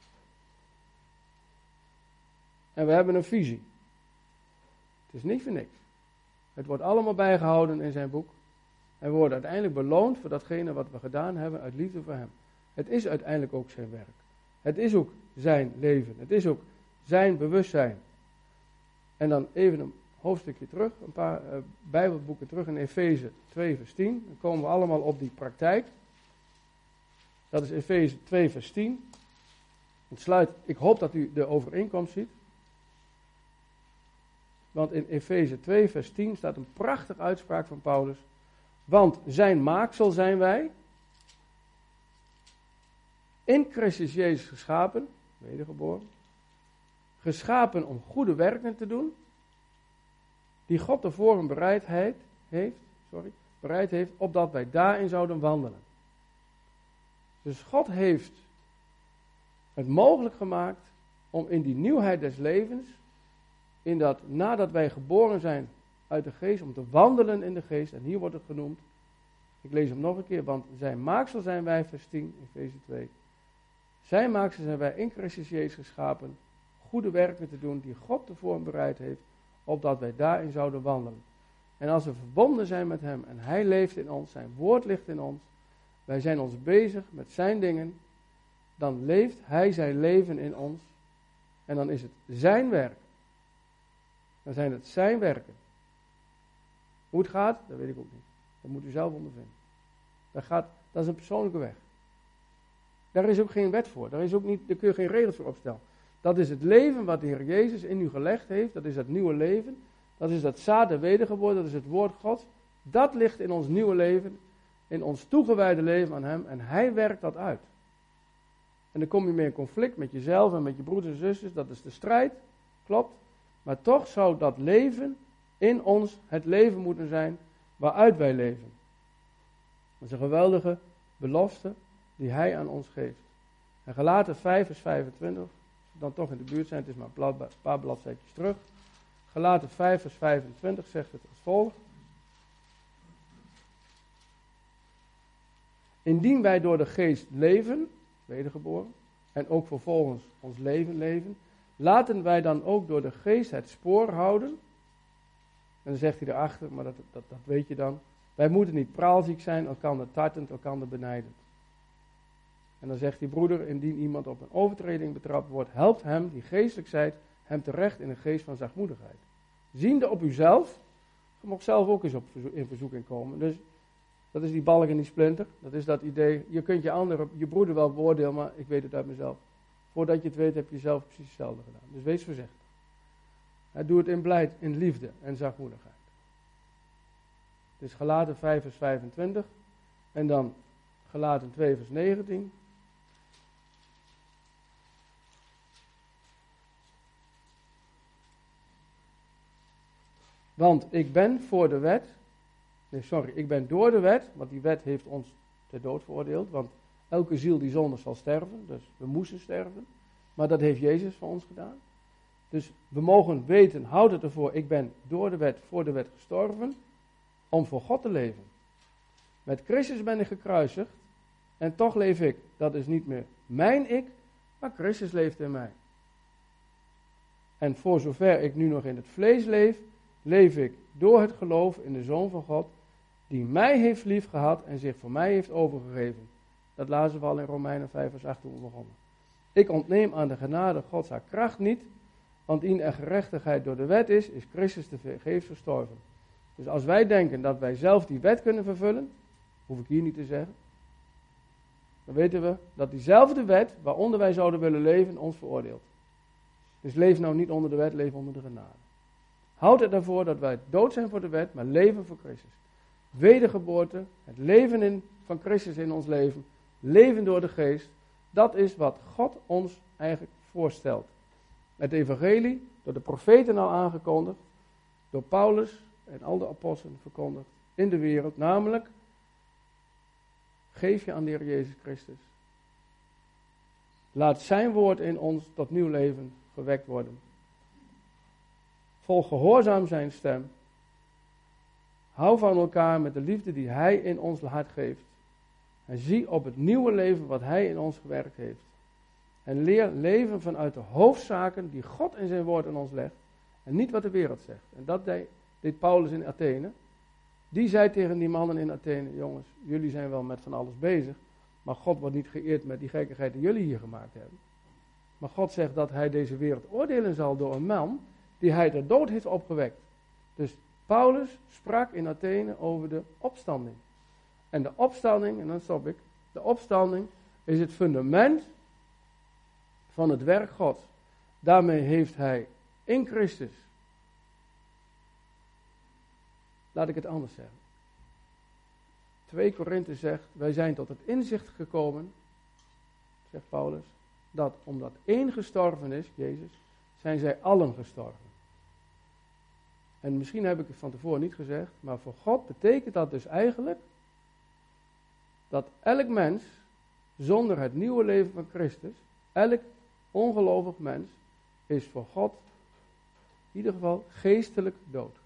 En we hebben een visie. Het is niet voor niks. Het wordt allemaal bijgehouden in zijn boek. En we worden uiteindelijk beloond voor datgene wat we gedaan hebben uit liefde voor Hem. Het is uiteindelijk ook zijn werk. Het is ook zijn leven. Het is ook zijn bewustzijn. En dan even een hoofdstukje terug, een paar uh, bijbelboeken terug in Efeze twee vers tien. Dan komen we allemaal op die praktijk. Dat is Efeze twee vers tien. Het sluit, ik hoop dat u de overeenkomst ziet. Want in Efeze twee vers tien staat een prachtige uitspraak van Paulus. Want zijn maaksel zijn wij, in Christus Jezus geschapen, wedergeboren, geschapen om goede werken te doen, die God tevoren bereidheid heeft, sorry, bereid heeft, opdat wij daarin zouden wandelen. Dus God heeft het mogelijk gemaakt om in die nieuwheid des levens, in dat nadat wij geboren zijn uit de geest, om te wandelen in de geest, en hier wordt het genoemd, ik lees hem nog een keer, want zijn maaksel zijn wij, vers tien, Efeze twee. Zijn maaksel zijn wij in Christus Jezus geschapen, goede werken te doen die God tevoren bereid heeft, opdat wij daarin zouden wandelen. En als we verbonden zijn met Hem en Hij leeft in ons, zijn woord ligt in ons, wij zijn ons bezig met zijn dingen, dan leeft Hij zijn leven in ons en dan is het zijn werk. Dan zijn het zijn werken. Hoe het gaat, dat weet ik ook niet. Dat moet u zelf ondervinden. Dat, gaat, dat is een persoonlijke weg. Daar is ook geen wet voor. Daar, is ook niet, daar kun je geen regels voor opstellen. Dat is het leven wat de Heer Jezus in u gelegd heeft. Dat is dat nieuwe leven. Dat is dat zaad der wedergeboorte. Dat is het woord Gods. Dat ligt in ons nieuwe leven. In ons toegewijde leven aan Hem. En Hij werkt dat uit. En dan kom je mee in conflict met jezelf en met je broeders en zusters. Dat is de strijd. Klopt. Maar toch zou dat leven in ons het leven moeten zijn waaruit wij leven. Dat is een geweldige belofte die Hij aan ons geeft. En Galaten vijf vers vijfentwintig, als we dan toch in de buurt zijn, het is maar een paar bladzijtjes terug. Galaten vijf vers vijfentwintig zegt het als volgt. Indien wij door de geest leven, wedergeboren, en ook vervolgens ons leven leven, laten wij dan ook door de geest het spoor houden. En dan zegt hij erachter, maar dat, dat, dat weet je dan. Wij moeten niet praalziek zijn, elkander tartend, elkander benijdend. En dan zegt die broeder, indien iemand op een overtreding betrapt wordt, helpt hem, die geestelijk zijt, hem terecht in een geest van zachtmoedigheid. Ziende op uzelf, je mag zelf ook eens op, in verzoeking komen. Dus dat is die balk en die splinter. Dat is dat idee, je kunt je andere, je broeder wel beoordelen, maar ik weet het uit mezelf. Voordat je het weet, heb je zelf precies hetzelfde gedaan. Dus wees voorzichtig. Doe het in blijd, in liefde en zachtmoedigheid. Het is Galaten vijf vers vijfentwintig. En dan Galaten twee vers negentien. Want ik ben voor de wet. Nee, sorry, ik ben door de wet. Want die wet heeft ons ter dood veroordeeld. Want elke ziel die zondigt zal sterven. Dus we moesten sterven. Maar dat heeft Jezus voor ons gedaan. Dus we mogen weten, houd het ervoor, ik ben door de wet, voor de wet gestorven, om voor God te leven. Met Christus ben ik gekruisigd en toch leef ik. Dat is niet meer mijn ik, maar Christus leeft in mij. En voor zover ik nu nog in het vlees leef, leef ik door het geloof in de Zoon van God, die mij heeft lief gehad en zich voor mij heeft overgegeven. Dat lazen we al in Romeinen vijf vers acht toen we begonnen. Ik ontneem aan de genade Gods haar kracht niet, want in er gerechtigheid door de wet is, is Christus de vergeefs gestorven. Dus als wij denken dat wij zelf die wet kunnen vervullen, hoef ik hier niet te zeggen, dan weten we dat diezelfde wet, waaronder wij zouden willen leven, ons veroordeelt. Dus leef nou niet onder de wet, leef onder de genade. Houd het ervoor dat wij dood zijn voor de wet, maar leven voor Christus. Wedergeboorte, het leven in, van Christus in ons leven, leven door de geest, dat is wat God ons eigenlijk voorstelt. Het evangelie, door de profeten al aangekondigd, door Paulus en al de apostelen verkondigd in de wereld, namelijk, geef je aan de Heer Jezus Christus. Laat zijn woord in ons tot nieuw leven gewekt worden. Volg gehoorzaam zijn stem. Hou van elkaar met de liefde die hij in ons hart geeft. En zie op het nieuwe leven wat hij in ons gewerkt heeft. En leer leven vanuit de hoofdzaken die God in zijn woord in ons legt. En niet wat de wereld zegt. En dat deed, deed Paulus in Athene. Die zei tegen die mannen in Athene, jongens, jullie zijn wel met van alles bezig. Maar God wordt niet geëerd met die gekkigheid die jullie hier gemaakt hebben. Maar God zegt dat hij deze wereld oordelen zal door een man die hij ter dood heeft opgewekt. Dus Paulus sprak in Athene over de opstanding. En de opstanding, en dan stop ik, de opstanding is het fundament van het werk Gods. Daarmee heeft hij in Christus, laat ik het anders zeggen. twee Korinthe zegt, wij zijn tot het inzicht gekomen, zegt Paulus, dat omdat één gestorven is, Jezus, zijn zij allen gestorven. En misschien heb ik het van tevoren niet gezegd, maar voor God betekent dat dus eigenlijk dat elk mens zonder het nieuwe leven van Christus, elk ongelovig mens, is voor God in ieder geval geestelijk dood.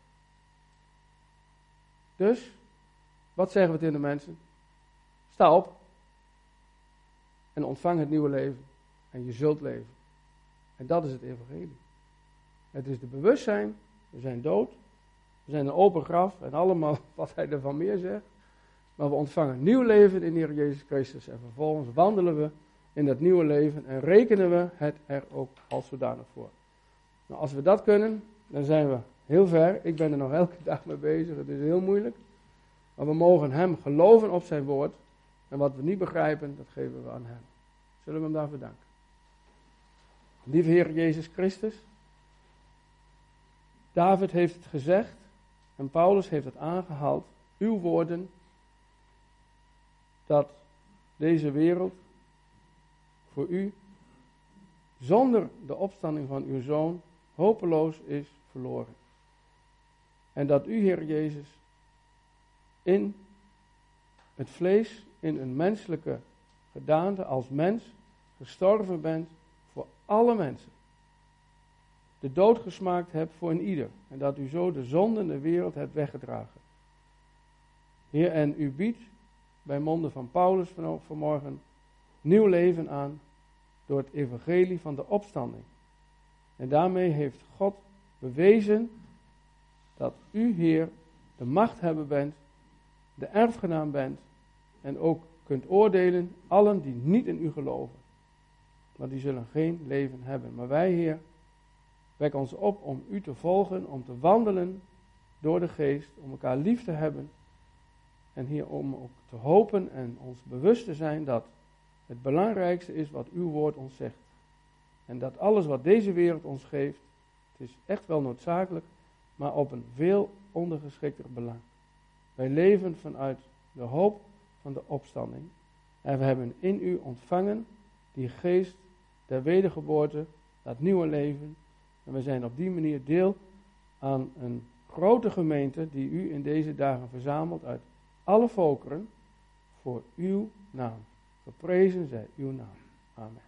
Dus, wat zeggen we tegen de mensen? Sta op en ontvang het nieuwe leven en je zult leven. En dat is het evangelie. Het is de bewustzijn, we zijn dood, we zijn een open graf en allemaal wat hij ervan meer zegt. Maar we ontvangen nieuw leven in de Heer Jezus Christus en vervolgens wandelen we in dat nieuwe leven en rekenen we het er ook als zodanig voor. Nou, als we dat kunnen, dan zijn we heel ver. Ik ben er nog elke dag mee bezig, het is heel moeilijk. Maar we mogen hem geloven op zijn woord en wat we niet begrijpen, dat geven we aan hem. Zullen we hem daarvoor danken. Lieve Heer Jezus Christus, David heeft het gezegd en Paulus heeft het aangehaald, uw woorden, dat deze wereld voor u zonder de opstanding van uw Zoon hopeloos is verloren. En dat u, Heer Jezus, in het vlees, in een menselijke gedaante als mens, gestorven bent voor alle mensen. De dood gesmaakt hebt voor een ieder. En dat u zo de zonde in de wereld hebt weggedragen. Heer, en u biedt bij monden van Paulus van vanmorgen nieuw leven aan door het evangelie van de opstanding. En daarmee heeft God bewezen dat u, Heer, de machthebber bent, de erfgenaam bent en ook kunt oordelen allen die niet in u geloven. Want die zullen geen leven hebben. Maar wij, Heer, wek ons op om u te volgen, om te wandelen door de geest, om elkaar lief te hebben. En hier om ook te hopen en ons bewust te zijn dat het belangrijkste is wat uw woord ons zegt. En dat alles wat deze wereld ons geeft, het is echt wel noodzakelijk, maar op een veel ondergeschikter belang. Wij leven vanuit de hoop van de opstanding. En we hebben in u ontvangen die geest der wedergeboorte, dat nieuwe leven. En we zijn op die manier deel aan een grote gemeente die u in deze dagen verzamelt uit alle volkeren voor uw naam. Geprezen zij uw naam. Amen.